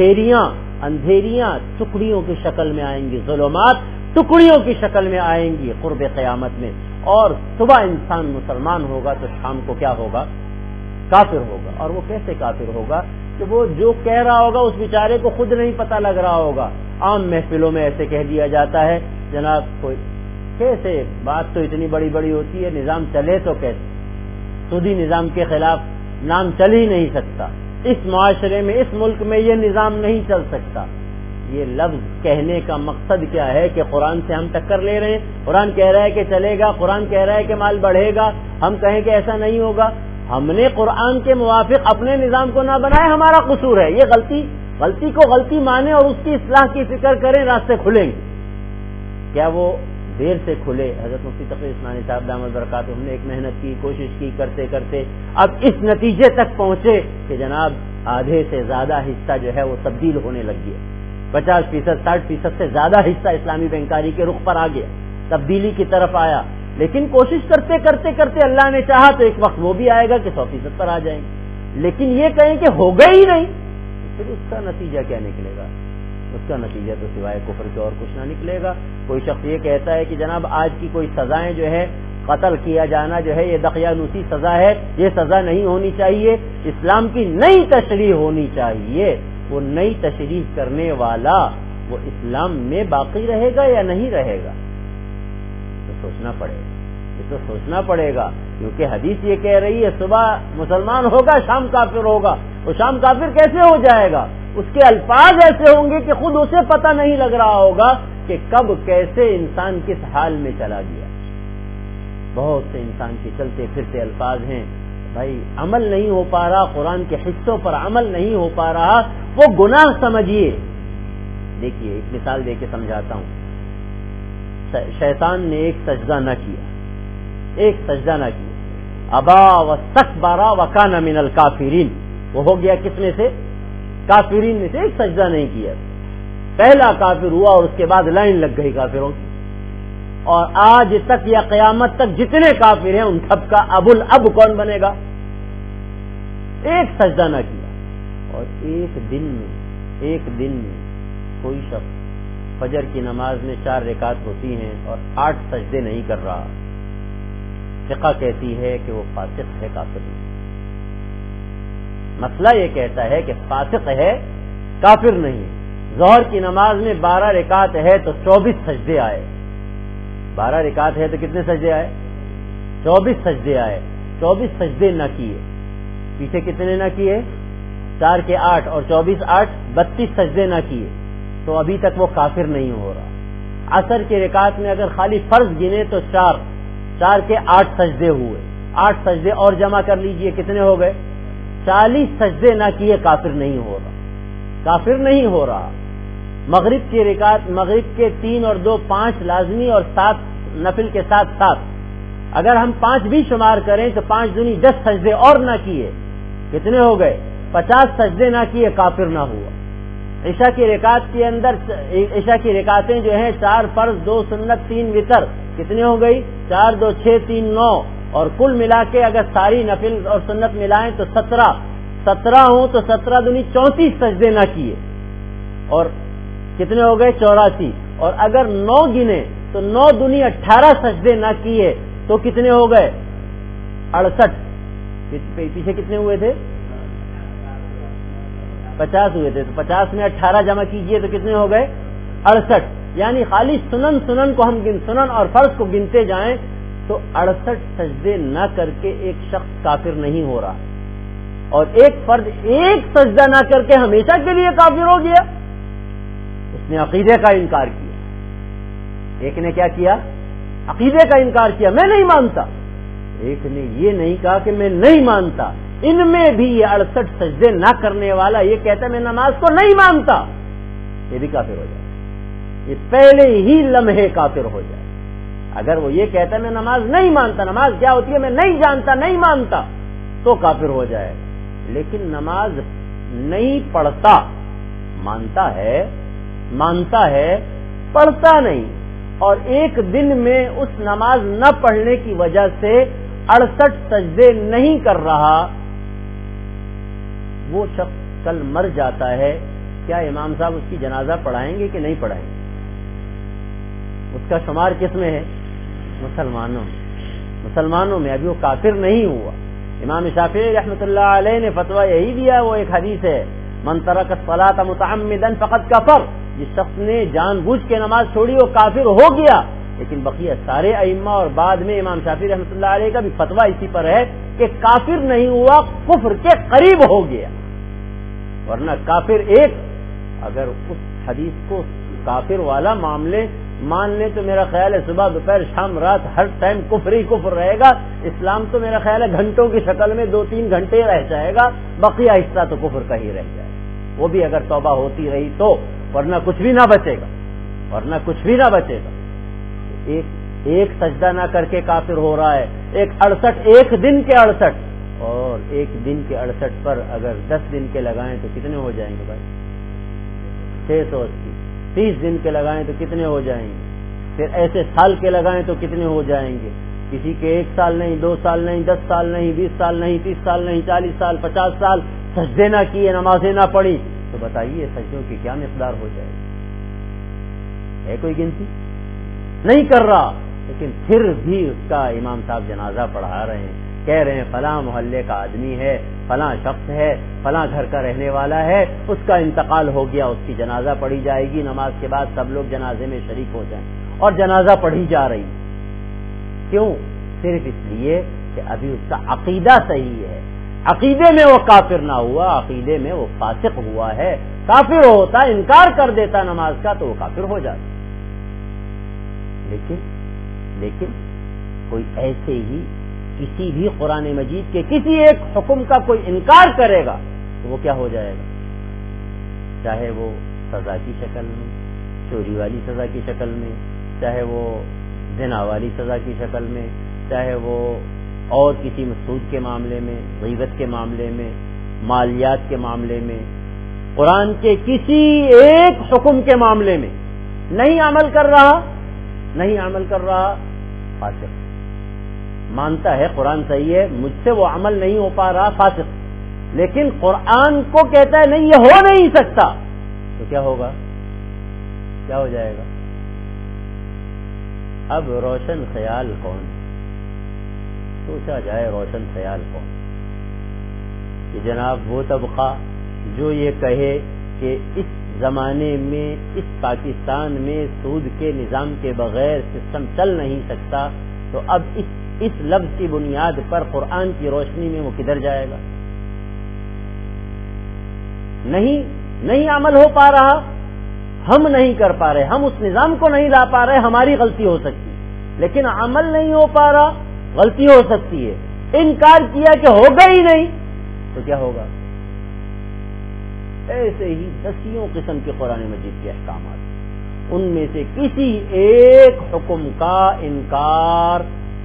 اندھیریاں ٹکڑیوں کی شکل میں آئیں گی، ظلمات ٹکڑیوں کی شکل میں آئیں گی قرب قیامت میں، اور صبح انسان مسلمان ہوگا تو شام کو کیا ہوگا؟ کافر ہوگا۔ اور وہ کیسے کافر ہوگا کہ وہ جو کہہ رہا ہوگا اس بیچارے کو خود نہیں پتہ لگ رہا ہوگا، عام محفلوں میں ایسے کہہ دیا جاتا ہے جناب کوئی کیسے، بات تو اتنی بڑی بڑی ہوتی ہے، نظام چلے تو کیسے، سودی نظام کے خلاف نام چل ہی نہیں سکتا، اس معاشرے میں، اس ملک میں یہ نظام نہیں چل سکتا۔ یہ لفظ کہنے کا مقصد کیا ہے کہ قرآن سے ہم ٹکر لے رہے ہیں، قرآن کہہ رہا ہے کہ چلے گا، قرآن کہہ رہا ہے کہ مال بڑھے گا، ہم کہیں کہ ایسا نہیں ہوگا۔ ہم نے قرآن کے موافق اپنے نظام کو نہ بنایا، ہمارا قصور ہے، یہ غلطی کو غلطی مانیں اور اس کی اصلاح کی فکر کریں، راستے کھلیں گے۔ کیا وہ دیر سے کھلے؟ حضرت مفتی تقی عثمانی صاحب دامت برکاتہ ہم نے ایک محنت کی، کوشش کی، کرتے کرتے اب اس نتیجے تک پہنچے کہ جناب آدھے سے زیادہ حصہ جو ہے وہ تبدیل ہونے لگ گیا، 50%، 60% سے زیادہ حصہ اسلامی بینکاری کے رخ پر آ گیا، تبدیلی کی طرف آیا۔ لیکن کوشش کرتے کرتے کرتے اللہ نے چاہا تو ایک وقت وہ بھی آئے گا کہ 100% پر آ جائیں گے، لیکن یہ کہیں کہ ہو گئے ہی نہیں، پھر اس کا نتیجہ کیا نکلے گا؟ اس کا نتیجہ تو سوائے کفر کے اور کچھ نہ نکلے گا۔ کوئی شخص یہ کہتا ہے کہ جناب آج کی کوئی سزائیں جو ہے، قتل کیا جانا جو ہے یہ دقیانوسی سزا ہے، یہ سزا نہیں ہونی چاہیے، اسلام کی نئی تشریح ہونی چاہیے۔ وہ نئی تشریح کرنے والا وہ اسلام میں باقی رہے گا یا نہیں رہے گا؟ تو سوچنا پڑے گا، یہ تو سوچنا پڑے گا، کیونکہ حدیث یہ کہہ رہی ہے صبح مسلمان ہوگا، شام کافر ہوگا۔ وہ شام کافر کیسے ہو جائے گا؟ اس کے الفاظ ایسے ہوں گے کہ خود اسے پتہ نہیں لگ رہا ہوگا کہ کب کیسے انسان کس حال میں چلا گیا۔ بہت سے انسان کے چلتے پھرتے الفاظ ہیں، بھائی عمل نہیں ہو پا رہا، قرآن کے حصوں پر عمل نہیں ہو پا رہا، وہ گناہ سمجھیے۔ دیکھیے ایک مثال دے کے سمجھاتا ہوں۔ شیطان نے ایک سجدہ نہ کیا، ابا واستکبر وکان من الکافرین، وہ ہو گیا کس میں سے؟ کافرین میں سے، ایک سجدہ نہیں کیا، پہلا کافر ہوا اور اس کے بعد لائن لگ گئی کافروں کی، اور آج تک یا قیامت تک جتنے کافر ہیں ان سب کا ابو الاب کون بنے گا؟ ایک سجدہ نہ کیا۔ اور ایک دن میں کوئی شخص فجر کی نماز میں 4 رکعت ہوتی ہیں اور 8 سجدے نہیں کر رہا، فقہ کہتی ہے کہ وہ فاسق ہے، کافر نہیں۔ مسئلہ یہ کہتا ہے کہ فاسق ہے، کافر نہیں۔ ظہر کی نماز میں 12 رکعت ہے تو 24 سجدے آئے، 12 رکعت ہے تو کتنے سجدے آئے؟ 24 سجدے آئے، 24 سجدے نہ کیے، پیچھے کتنے نہ کیے؟ 4 کے 8 اور 24 8، 32 سجدے نہ کیے، تو ابھی تک وہ کافر نہیں ہو رہا۔ عصر کی رکعت میں اگر خالی فرض گنے تو 4 کے 8 سجدے ہوئے، 8 سجدے اور جمع کر لیجئے، کتنے ہو گئے؟ 40 سجدے نہ کیے کافر نہیں ہو رہا، کافر نہیں ہو رہا۔ مغرب کی رکعت، مغرب کے 3 اور 2 5 لازمی اور 7 نفل کے ساتھ 7، اگر ہم 5 بھی شمار کریں تو 5 دونی 10 سجدے اور نہ کیے، کتنے ہو گئے؟ 50 سجدے نہ کیے کافر نہ ہوا۔ عشاء کی رکعت کے اندر، عشاء کی رکعتیں جو ہیں 4 فرض 2 سنت 3 وتر، کتنے ہو گئی؟ 4 2 6 3 9، اور کل ملا کے اگر ساری نفل اور سنت ملائیں تو 17 ہوں تو 17 دونی 34 سجدے نہ کیے، اور کتنے ہو گئے؟ 84۔ اور اگر 9 گنے تو 9 دونی 18 سجدے نہ کیے تو کتنے ہو گئے؟ 68۔ پیچھے کتنے ہوئے تھے؟ 50 ہوئے تھے، تو 50 میں 18 جمع کیجئے تو کتنے ہو گئے؟ 68۔ یعنی خالی سنن کو ہم سنن اور فرض کو گنتے جائیں تو 68 سجدے نہ کر کے ایک شخص کافر نہیں ہو رہا، اور ایک فرد ایک سجدہ نہ کر کے ہمیشہ کے لیے کافر ہو گیا، اس نے عقیدے کا انکار کیا۔ ایک نے کیا کیا؟ عقیدے کا انکار کیا، میں نہیں مانتا۔ ایک نے یہ نہیں کہا کہ میں نہیں مانتا، ان میں بھی یہ 68 سجدے نہ کرنے والا یہ کہتا ہے میں نماز کو نہیں مانتا، یہ بھی کافر ہو جائے، یہ پہلے ہی لمحے کافر ہو جائے۔ اگر وہ یہ کہتا ہے میں نماز نہیں مانتا، نماز کیا ہوتی ہے میں نہیں جانتا نہیں مانتا، تو کافر ہو جائے۔ لیکن نماز نہیں پڑھتا، مانتا ہے پڑھتا نہیں، اور ایک دن میں اس نماز نہ پڑھنے کی وجہ سے 68 سجدے نہیں کر رہا، وہ شخص کل مر جاتا ہے، کیا امام صاحب اس کی جنازہ پڑھائیں گے کہ نہیں پڑھائیں گے؟ اس کا شمار کس میں ہے؟ مسلمانوں میں۔ ابھی وہ کافر نہیں ہوا۔ امام شافعی رحمۃ اللہ علیہ نے فتویٰ یہی دیا، وہ ایک حدیث ہے، من ترک الصلاۃ متعمدا فقد کفر، جس شخص نے جان بوجھ کے نماز چھوڑی وہ کافر ہو گیا۔ لیکن بقیہ سارے ائمہ اور بعد میں امام شافعی رحمۃ اللہ علیہ کا بھی فتویٰ اسی پر ہے کہ کافر نہیں ہوا، کفر کے قریب ہو گیا، ورنہ کافر ایک، اگر اس حدیث کو کافر والا معاملے مان لیں تو میرا خیال ہے صبح دوپہر شام رات ہر ٹائم کفر ہی کفر رہے گا۔ اسلام تو میرا خیال ہے گھنٹوں کی شکل میں 2-3 گھنٹے رہ جائے گا، بقیہ حصہ تو کفر کا ہی رہ جائے گا، وہ بھی اگر توبہ ہوتی رہی تو، ورنہ کچھ بھی نہ بچے گا۔ ایک سجدہ نہ کر کے کافر ہو رہا ہے، ایک 68، ایک دن کے 68، اور ایک دن کے 68 پر اگر 10 دن کے لگائیں تو کتنے ہو جائیں گے بھائی؟ 680۔ 30 دن کے لگائیں تو کتنے ہو جائیں گے؟ پھر ایسے سال کے لگائیں تو کتنے ہو جائیں گے؟ کسی کے 1 سال نہیں، 2 سال نہیں، 10 سال نہیں، 20 سال نہیں، 30 سال نہیں، 40 سال، 50 سال سجدے نہ کیے، نمازیں نہ پڑھی، تو بتائیے سجدوں کی کیا مقدار ہو جائے گی؟ ہے کوئی گنتی؟ نہیں کر رہا، لیکن پھر بھی اس کا امام صاحب جنازہ پڑھا رہے ہیں، کہہ رہے ہیں فلاں محلے کا آدمی ہے، فلاں شخص ہے، فلاں گھر کا رہنے والا ہے، اس کا انتقال ہو گیا، اس کی جنازہ پڑھی جائے گی، نماز کے بعد سب لوگ جنازے میں شریک ہو جائیں، اور جنازہ پڑھی جا رہی۔ کیوں؟ صرف اس لیے کہ ابھی اس کا عقیدہ صحیح ہے، عقیدے میں وہ کافر نہ ہوا، عقیدے میں وہ فاسق ہوا ہے۔ کافر ہوتا، انکار کر دیتا نماز کا تو وہ کافر ہو جاتا۔ لیکن کوئی ایسے ہی کسی بھی قرآن مجید کے کسی ایک حکم کا کوئی انکار کرے گا تو وہ کیا ہو جائے گا؟ چاہے وہ سزا کی شکل میں، چوری والی سزا کی شکل میں، چاہے وہ زنا والی سزا کی شکل میں، چاہے وہ اور کسی مسعود کے معاملے میں، غیبت کے معاملے میں، مالیات کے معاملے میں، قرآن کے کسی ایک حکم کے معاملے میں نہیں عمل کر رہا، فاسق۔ مانتا ہے قرآن صحیح ہے، مجھ سے وہ عمل نہیں ہو پا رہا، فاسق۔ لیکن قرآن کو کہتا ہے نہیں، یہ ہو نہیں سکتا، تو کیا ہوگا؟ کیا ہو جائے گا؟ اب روشن خیال کون؟ سوچا جائے روشن خیال کون؟ کہ جناب وہ طبقہ جو یہ کہے کہ اس زمانے میں اس پاکستان میں سود کے نظام کے بغیر سسٹم چل نہیں سکتا، تو اب اس لفظ کی بنیاد پر قرآن کی روشنی میں وہ کدھر جائے گا؟ نہیں عمل ہو پا رہا، ہم نہیں کر پا رہے، ہم اس نظام کو نہیں لا پا رہے، ہماری غلطی ہو سکتی، لیکن عمل نہیں ہو پا رہا، غلطی ہو سکتی ہے۔ انکار کیا کہ ہوگا ہی نہیں، تو کیا ہوگا؟ ایسے ہی دسیوں قسم کے قرآن مجید کے احکامات، ان میں سے کسی ایک حکم کا انکار،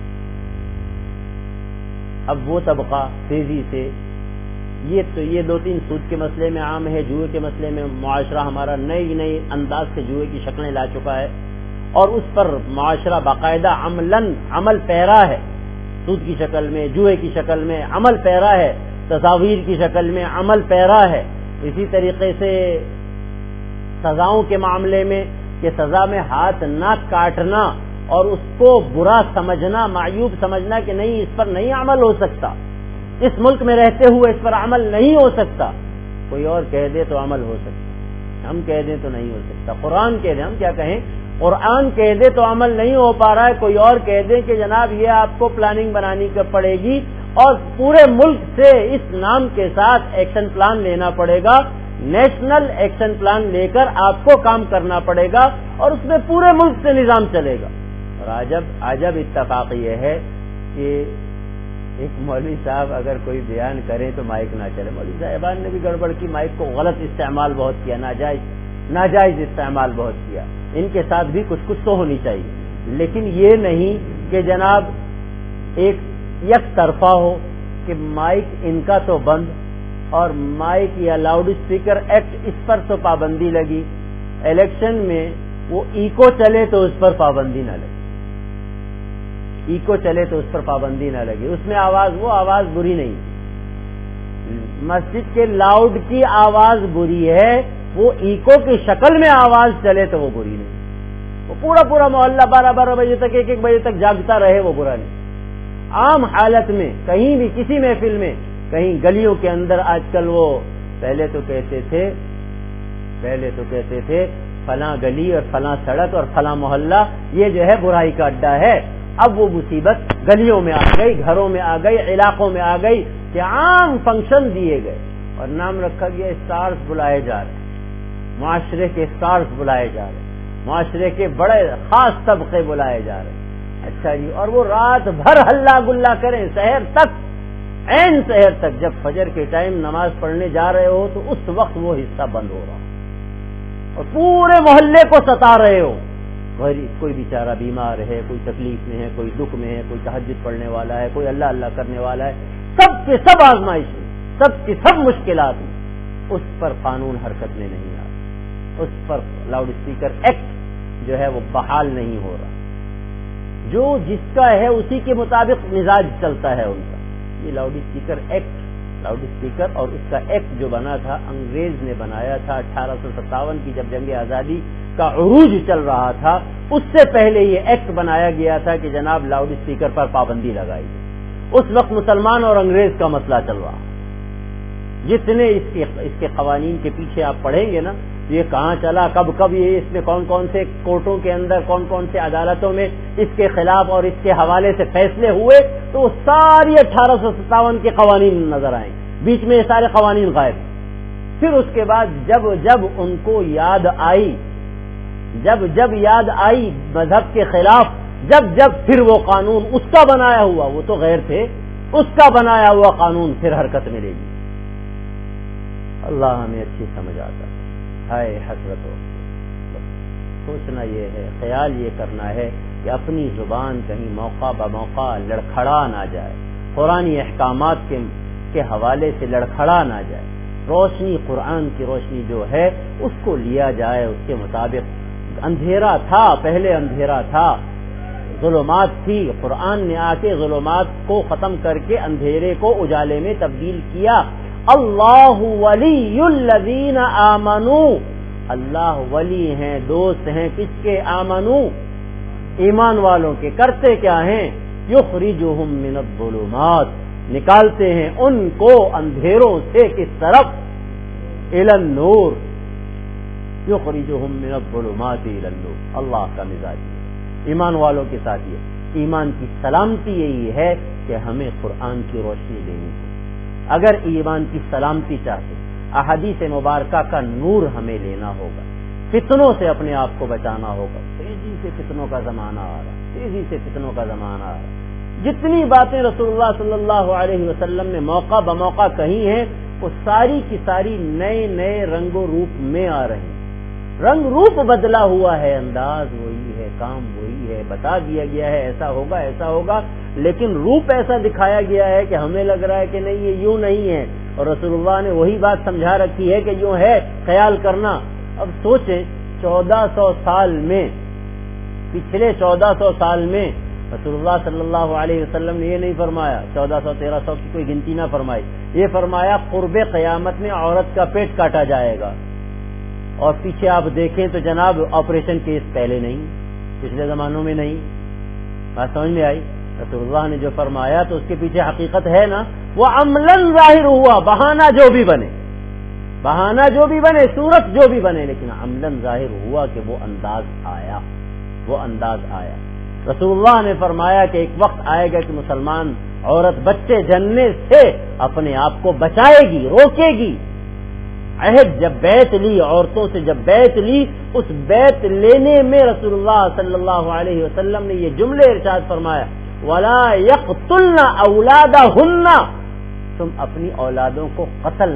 اب وہ طبقہ تیزی سے یہ 2-3 سود کے مسئلے میں عام ہے، جوئے کے مسئلے میں معاشرہ ہمارا نئی انداز سے جوئے کی شکلیں لا چکا ہے، اور اس پر معاشرہ باقاعدہ عمل پیرا ہے، سود کی شکل میں، جوئے کی شکل میں عمل پیرا ہے، تصاویر کی شکل میں عمل پیرا ہے۔ اسی طریقے سے سزاؤں کے معاملے میں کہ سزا میں ہاتھ نہ کاٹنا اور اس کو برا سمجھنا، معیوب سمجھنا کہ نہیں اس پر نہیں عمل ہو سکتا، اس ملک میں رہتے ہوئے اس پر عمل نہیں ہو سکتا، کوئی اور کہہ دے تو عمل ہو سکتا، ہم کہہ دیں تو نہیں ہو سکتا، قرآن کہہ دیں، ہم کیا کہیں، قرآن کہہ دے تو عمل نہیں ہو پا رہا ہے، کوئی اور کہہ دے کہ جناب یہ آپ کو پلاننگ بنانی پڑے گی اور پورے ملک سے اس نام کے ساتھ ایکشن پلان لینا پڑے گا، نیشنل ایکشن پلان لے کر آپ کو کام کرنا پڑے گا اور اس میں پورے ملک سے نظام چلے گا۔ اور عجب اتفاق یہ ہے کہ ایک مولوی صاحب اگر کوئی بیان کریں تو مائک نہ چلے، مولوی صاحبان نے بھی گڑبڑ کی، مائک کو غلط استعمال بہت کیا، ناجائز استعمال بہت کیا، ان کے ساتھ بھی کچھ تو ہونی چاہیے، لیکن یہ نہیں کہ جناب ایک یک طرفہ ہو کہ مائک ان کا تو بند اور مائک یا لاؤڈ اسپیکر ایکٹ اس پر تو پابندی لگی، الیکشن میں وہ ایکو چلے تو اس پر پابندی نہ لگے، ایکو چلے تو اس پر پابندی نہ لگے، اس میں وہ آواز بری نہیں، مسجد کے لاؤڈ کی آواز بری ہے، وہ ایکو کی شکل میں آواز چلے تو وہ بری نہیں، وہ پورا محلہ 12 بجے تک 1 بجے تک جاگتا رہے وہ برا نہیں۔ عام حالت میں کہیں بھی کسی محفل میں، کہیں گلیوں کے اندر آج کل وہ پہلے تو کہتے تھے فلاں گلی اور فلاں سڑک اور فلاں محلہ یہ جو ہے برائی کا اڈا ہے، اب وہ مصیبت گلیوں میں آ گئی، گھروں میں آ گئی، علاقوں میں آ گئی کہ عام فنکشن دیے گئے اور نام رکھا گیا اسٹارز بلائے جا رہے ہیں، معاشرے کے اسٹارز بلائے جا رہے ہیں، معاشرے کے بڑے خاص طبقے بلائے جا رہے ہیں، اچھا جی، اور وہ رات بھر ہلہ گلا کریں سحر تک، عین سحر تک، جب فجر کے ٹائم نماز پڑھنے جا رہے ہو تو اس وقت وہ حصہ بند ہو رہا اور پورے محلے کو ستا رہے ہو، کوئی بیچارہ بیمار ہے، کوئی تکلیف میں ہے، کوئی دکھ میں ہے، کوئی تہجد پڑھنے والا ہے، کوئی اللہ اللہ کرنے والا ہے، سب کے سب آزمائش میں، سب کی سب مشکلات میں، اس پر قانون حرکت میں نہیں آ رہا، اس پر لاؤڈ اسپیکر ایکٹ جو ہے وہ بحال نہیں ہو رہا، جو جس کا ہے اسی کے مطابق مزاج چلتا ہے ان کا۔ یہ loudspeaker act, loudspeaker اور اس کا ایکٹ جو بنا تھا انگریز نے بنایا تھا 1857 کی، جب جنگ آزادی کا عروج چل رہا تھا، اس سے پہلے یہ ایکٹ بنایا گیا تھا کہ جناب لاؤڈ اسپیکر پر پابندی لگائی گئی۔ اس وقت مسلمان اور انگریز کا مسئلہ چل رہا، جتنے اس کے قوانین کے پیچھے آپ پڑھیں گے نا، یہ کہاں چلا، کب یہ اس میں کون سے کورٹوں کے اندر، کون سے عدالتوں میں اس کے خلاف اور اس کے حوالے سے فیصلے ہوئے، تو وہ ساری 1857 کے قوانین نظر آئیں، بیچ میں یہ سارے قوانین غائب۔ پھر اس کے بعد جب ان کو یاد آئی، جب یاد آئی مذہب کے خلاف، جب پھر وہ قانون اس کا بنایا ہوا، وہ تو غیر تھے، اس کا بنایا ہوا قانون پھر حرکت میں لے لی۔ اللہ ہمیں اچھی سمجھ آتا ہے، ہائے حسرت ہو۔ سوچنا یہ ہے، خیال یہ کرنا ہے کہ اپنی زبان کہیں موقع بموقع لڑکھڑا نہ جائے، قرآنی احکامات کے حوالے سے لڑکھڑا نہ جائے، روشنی قرآن کی روشنی جو ہے اس کو لیا جائے، اس کے مطابق۔ اندھیرا تھا، پہلے اندھیرا تھا، ظلمات تھی، قرآن نے آ کے ظلمات کو ختم کر کے اندھیرے کو اجالے میں تبدیل کیا۔ اللہ ولی الذین آمنوا، اللہ ولی ہیں، دوست ہیں کس کے؟ آمنوا، ایمان والوں کے۔ کرتے کیا ہیں؟ یخرجہم من الظلمات، نکالتے ہیں ان کو اندھیروں سے کس طرف؟ الی النور، یخرجہم من الظلمات الی النور۔ اللہ کا مزاج ایمان والوں کے ساتھ یہ ایمان کی سلامتی یہی ہے کہ ہمیں قرآن کی روشنی دینی ہے۔ اگر ایمان کی سلامتی چاہتے، احادیث مبارکہ کا نور ہمیں لینا ہوگا، فتنوں سے اپنے آپ کو بچانا ہوگا۔ تیزی سے فتنوں کا زمانہ آ رہا، تیزی سے فتنوں کا زمانہ آ رہا، جتنی باتیں رسول اللہ صلی اللہ علیہ وسلم نے موقع بموقع کہی ہیں وہ ساری کی ساری نئے نئے رنگ و روپ میں آ رہے ہیں. رنگ روپ بدلا ہوا ہے, انداز وہی ہے, کام وہی ہے, بتا دیا گیا ہے ایسا ہوگا, لیکن روپ ایسا دکھایا گیا ہے کہ ہمیں لگ رہا ہے کہ نہیں یہ یوں نہیں ہے, اور رسول اللہ نے وہی بات سمجھا رکھی ہے کہ یوں ہے, خیال کرنا. اب سوچیں 1400 سال میں, پچھلے 1400 سال میں رسول اللہ صلی اللہ علیہ وسلم نے یہ نہیں فرمایا 1400-1300 کی کوئی گنتی نہ فرمائی, یہ فرمایا قرب قیامت میں عورت کا پیٹ کاٹا جائے گا. اور پیچھے آپ دیکھیں تو جناب آپریشن کیس پہلے نہیں, پچھلے زمانوں میں نہیں. بات سمجھ میں آئی؟ رسول اللہ نے جو فرمایا تو اس کے پیچھے حقیقت ہے نا. وہ عملاً ظاہر ہوا, بہانہ جو بھی بنے, صورت جو بھی بنے, لیکن عملاً ظاہر ہوا کہ وہ انداز آیا. رسول اللہ نے فرمایا کہ ایک وقت آئے گا کہ مسلمان عورت بچے جننے سے اپنے آپ کو بچائے گی, روکے گی. عہد جب بیعت لی, عورتوں سے جب بیعت لی, اس بیعت لینے میں رسول اللہ صلی اللہ علیہ وسلم نے یہ جملے ارشاد فرمایا, وَلَا يَقْتُلْنَ أَوْلَادَهُنَّ, تم اپنی اولادوں کو قتل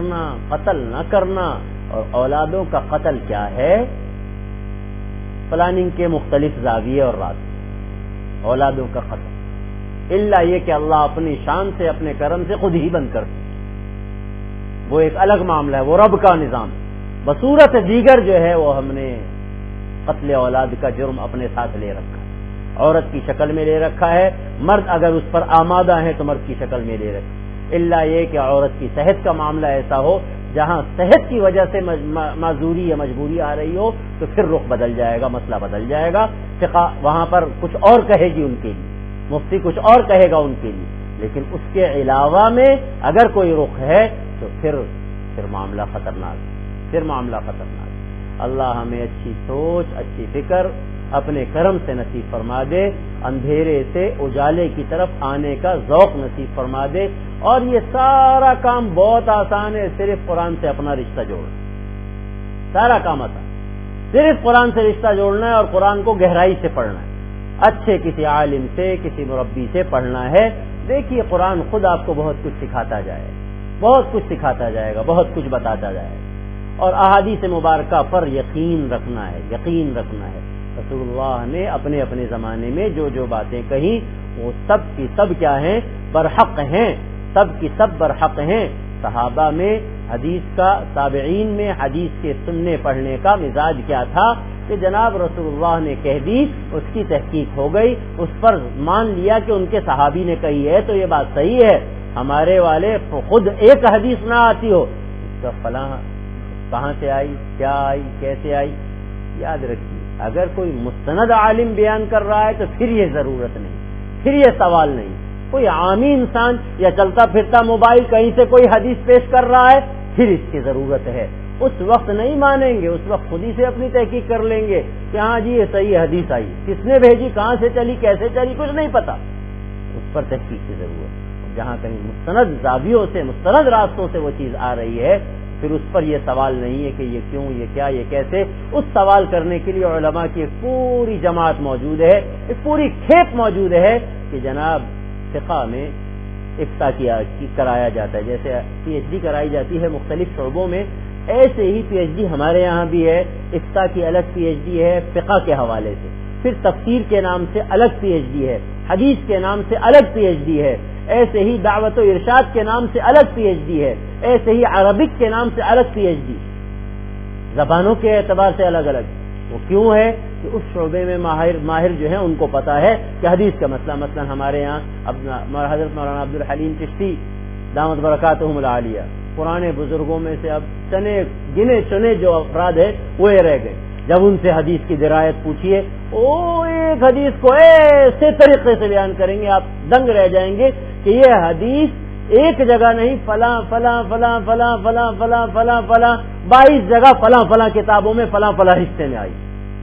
نہ کرنا. اور اولادوں کا قتل کیا ہے؟ پلاننگ کے مختلف زاویے اور راستے. اولادوں کا قتل الا یہ کہ اللہ اپنی شان سے, اپنے کرم سے خود ہی بند کرتے, وہ ایک الگ معاملہ ہے, وہ رب کا نظام. بصورت دیگر جو ہے وہ ہم نے قتل اولاد کا جرم اپنے ساتھ لے رکھا ہے, عورت کی شکل میں لے رکھا ہے. مرد اگر اس پر آمادہ ہے تو مرد کی شکل میں لے رکھا, الا یہ کہ عورت کی صحت کا معاملہ ایسا ہو جہاں صحت کی وجہ سے معذوری یا مجبوری آ رہی ہو تو پھر رخ بدل جائے گا, مسئلہ بدل جائے گا. فقہ وہاں پر کچھ اور کہے گی ان کے لیے, مفتی کچھ اور کہے گا ان کے لیے, لیکن اس کے علاوہ میں اگر کوئی رخ ہے تو پھر معاملہ خطرناک. اللہ ہمیں اچھی سوچ, اچھی فکر اپنے کرم سے نصیب فرما دے, اندھیرے سے اجالے کی طرف آنے کا ذوق نصیب فرما دے. اور یہ سارا کام بہت آسان ہے, صرف قرآن سے اپنا رشتہ جوڑنا. سارا کام آسان, صرف قرآن سے رشتہ جوڑنا ہے اور قرآن کو گہرائی سے پڑھنا ہے. اچھے کسی عالم سے, کسی مربی سے پڑھنا ہے. دیکھیے قرآن خود آپ کو بہت کچھ سکھاتا جائے گا, بہت کچھ بتاتا جائے گا. اور احادیث مبارکہ پر یقین رکھنا ہے. رسول اللہ نے اپنے زمانے میں جو باتیں کہیں وہ سب کی سب کیا ہیں؟ برحق ہیں, سب کی سب برحق ہیں. صحابہ میں حدیث کا, تابعین میں حدیث کے سننے پڑھنے کا مزاج کیا تھا کہ جناب رسول اللہ نے کہہ دی, اس کی تحقیق ہو گئی, اس پر مان لیا کہ ان کے صحابی نے کہی ہے تو یہ بات صحیح ہے. ہمارے والے خود ایک حدیث نہ آتی ہو, اس کا فلاں کہاں سے آئی, کیا آئی, کیسے آئی. یاد رکھیے اگر کوئی مستند عالم بیان کر رہا ہے تو پھر یہ ضرورت نہیں, پھر یہ سوال نہیں. کوئی عامی انسان یا چلتا پھرتا موبائل کہیں سے کوئی حدیث پیش کر رہا ہے پھر اس کی ضرورت ہے. اس وقت نہیں مانیں گے, اس وقت خود ہی سے اپنی تحقیق کر لیں گے کہ ہاں جی یہ صحیح حدیث آئی, کس نے بھیجی, کہاں سے چلی, کیسے چلی, کچھ نہیں پتا. اس پر تحقیق کی ضرورت. جہاں کہیں مستند زاویوں سے, مستند راستوں سے وہ چیز آ رہی ہے پھر اس پر یہ سوال نہیں ہے کہ یہ کیوں, یہ کیا, یہ کیسے. اس سوال کرنے کے لیے علماء کی ایک پوری جماعت موجود ہے, ایک پوری کھیپ موجود ہے کہ جناب فقہ میں افتاء کرایا جاتا ہے. جیسے پی ایچ ڈی کرائی جاتی ہے مختلف شعبوں میں, ایسے ہی پی ایچ ڈی ہمارے یہاں بھی ہے. افتاء کی الگ پی ایچ ڈی ہے فقہ کے حوالے سے, پھر تفسیر کے نام سے الگ پی ایچ ڈی ہے, حدیث کے نام سے الگ پی ایچ ڈی ہے, ایسے ہی دعوت و ارشاد کے نام سے الگ پی ایچ ڈی ہے, ایسے ہی عربک کے نام سے الگ پی ایچ ڈی, زبانوں کے اعتبار سے الگ الگ. وہ کیوں ہے کہ اس شعبے میں ماہر جو ہیں ان کو پتا ہے کہ حدیث کا مسئلہ. مثلا ہمارے یہاں حضرت مولانا عبد الحلیم چشتی دامت برکاتہم العالیہ, پرانے بزرگوں میں سے اب گنے چنے جو افراد ہیں وہ رہ گئے. جب ان سے حدیث کی درایت پوچھیے وہ ایک حدیث کو ایسے طریقے سے بیان کریں گے آپ دنگ رہ جائیں گے کہ یہ حدیث ایک جگہ نہیں, فلاں فلاں فلاں فلاں فلاں فلاں فلاں فلاں 22 جگہ فلاں فلاں کتابوں میں فلاں فلاں حصے میں آئی.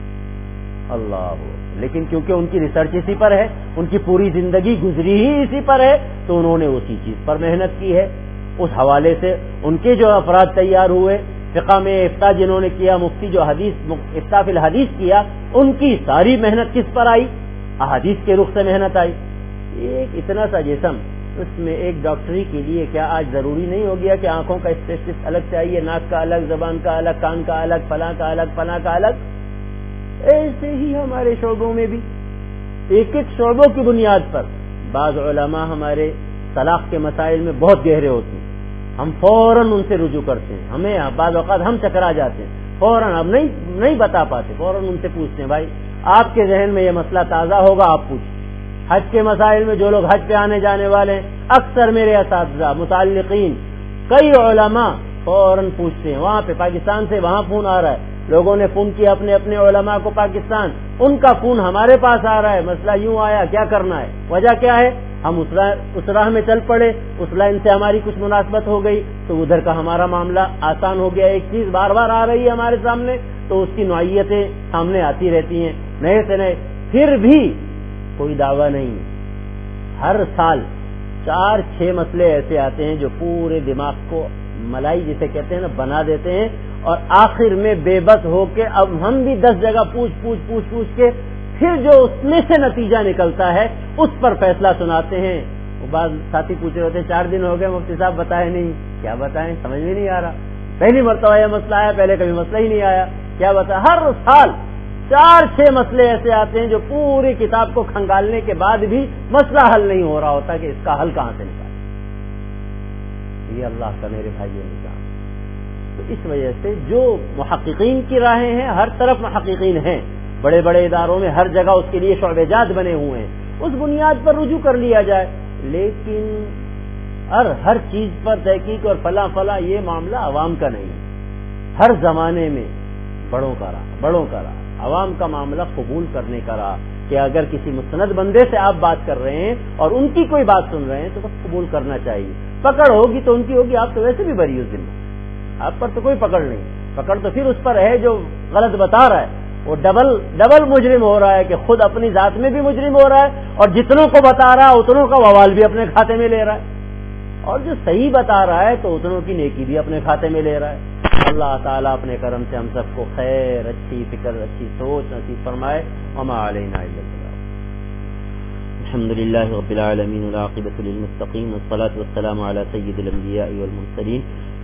اللہ, لیکن کیونکہ ان کی ریسرچ اسی پر ہے, ان کی پوری زندگی گزری ہی اسی پر ہے, تو انہوں نے اسی چیز پر محنت کی ہے. اس حوالے سے ان کے جو افراد تیار ہوئے, فقہ میں افتاء جنہوں نے کیا, مفتی جو افتاء فی الحدیث کیا, ان کی ساری محنت کس پر آئی؟ احادیث کے رخ سے محنت آئی. ایک اتنا سا جسم، اس میں ایک ڈاکٹری کے لیے کیا آج ضروری نہیں ہو گیا کہ آنکھوں کا اسپیشلسٹ الگ چاہیے، ناک کا الگ، زبان کا الگ، کان کا الگ، فلاں کا الگ، فلاں کا الگ؟ ایسے ہی ہمارے شعبوں میں بھی ایک ایک شعبوں کی بنیاد پر بعض علماء ہمارے طلاق کے مسائل میں بہت گہرے ہوتے ہیں، ہم فوراً ان سے رجوع کرتے ہیں، ہمیں بعض اوقات ہم چکرا جاتے ہیں، فوراً اب نہیں بتا پاتے، فوراً ان سے پوچھتے ہیں بھائی آپ کے ذہن میں یہ مسئلہ تازہ ہوگا، آپ پوچھیں۔ حج کے مسائل میں جو لوگ حج پہ آنے جانے والے ہیں، اکثر میرے اساتذہ متعلقین کئی علماء فوراً پوچھتے ہیں، وہاں پہ پاکستان سے وہاں فون آ رہا ہے، لوگوں نے فون کیا اپنے اپنے علماء کو پاکستان، ان کا فون ہمارے پاس آ رہا ہے، مسئلہ یوں آیا، کیا کرنا ہے؟ وجہ کیا ہے؟ ہم اس راہ میں چل پڑے، اس لائن سے ہماری کچھ مناسبت ہو گئی تو ادھر کا ہمارا معاملہ آسان ہو گیا۔ ایک چیز بار بار آ رہی ہے ہمارے سامنے تو اس کی نوعیتیں سامنے آتی رہتی ہیں نئے سے نئے، پھر بھی کوئی دعویٰ نہیں۔ ہر سال 4-6 مسئلے ایسے آتے ہیں جو پورے دماغ کو ملائی جسے کہتے ہیں نا بنا دیتے ہیں، اور آخر میں بے بس ہو کے اب ہم بھی 10 جگہ پوچھ کے پھر جو اس میں سے نتیجہ نکلتا ہے اس پر فیصلہ سناتے ہیں۔ وہ بعض ساتھی پوچھ رہے ہوتے ہیں 4 دن ہو گئے مفتی صاحب بتائے نہیں، کیا بتائیں، سمجھ میں نہیں آ رہا، پہلی مرتبہ یہ مسئلہ آیا، پہلے کبھی مسئلہ ہی نہیں آیا، کیا بتائیں؟ ہر سال 4-6 مسئلے ایسے آتے ہیں جو پوری کتاب کو کھنگالنے کے بعد بھی مسئلہ حل نہیں ہو رہا ہوتا کہ اس کا حل کہاں سے نکالیں۔ یہ اللہ کا میرے بھائی نظام۔ تو اس وجہ سے جو محققین کی راہیں ہیں، ہر طرف محققین ہیں، بڑے بڑے اداروں میں ہر جگہ اس کے لیے شعبے جات بنے ہوئے ہیں، اس بنیاد پر رجوع کر لیا جائے، لیکن ہر چیز پر تحقیق اور فلاں یہ معاملہ عوام کا نہیں۔ ہر زمانے میں بڑوں کا رہا عوام کا معاملہ قبول کرنے کا رہا کہ اگر کسی مستند بندے سے آپ بات کر رہے ہیں اور ان کی کوئی بات سن رہے ہیں تو بس قبول کرنا چاہیے، پکڑ ہوگی تو ان کی ہوگی، آپ تو ویسے بھی بری ذمہ، آپ پر تو کوئی پکڑ نہیں، پکڑ تو پھر اس پر ہے جو غلط بتا رہا ہے، وہ ڈبل مجرم ہو رہا ہے کہ خود اپنی ذات میں بھی مجرم ہو رہا ہے اور جتنوں کو بتا رہا ہے اتنوں کا وبال بھی اپنے کھاتے میں لے رہا ہے، اور جو صحیح بتا رہا ہے تو اتنوں کی نیکی بھی اپنے کھاتے میں لے رہا ہے۔ اللہ تعالیٰ اپنے کرم سے ہم سب کو خیر، اچھی فکر، اچھی سوچ نصیب فرمائے۔ وما علینا الا البلاغ۔ الحمدللہ رب العالمین والعاقبۃ للمتقین والصلاة والسلام علی سید الانبیاء والمرسلین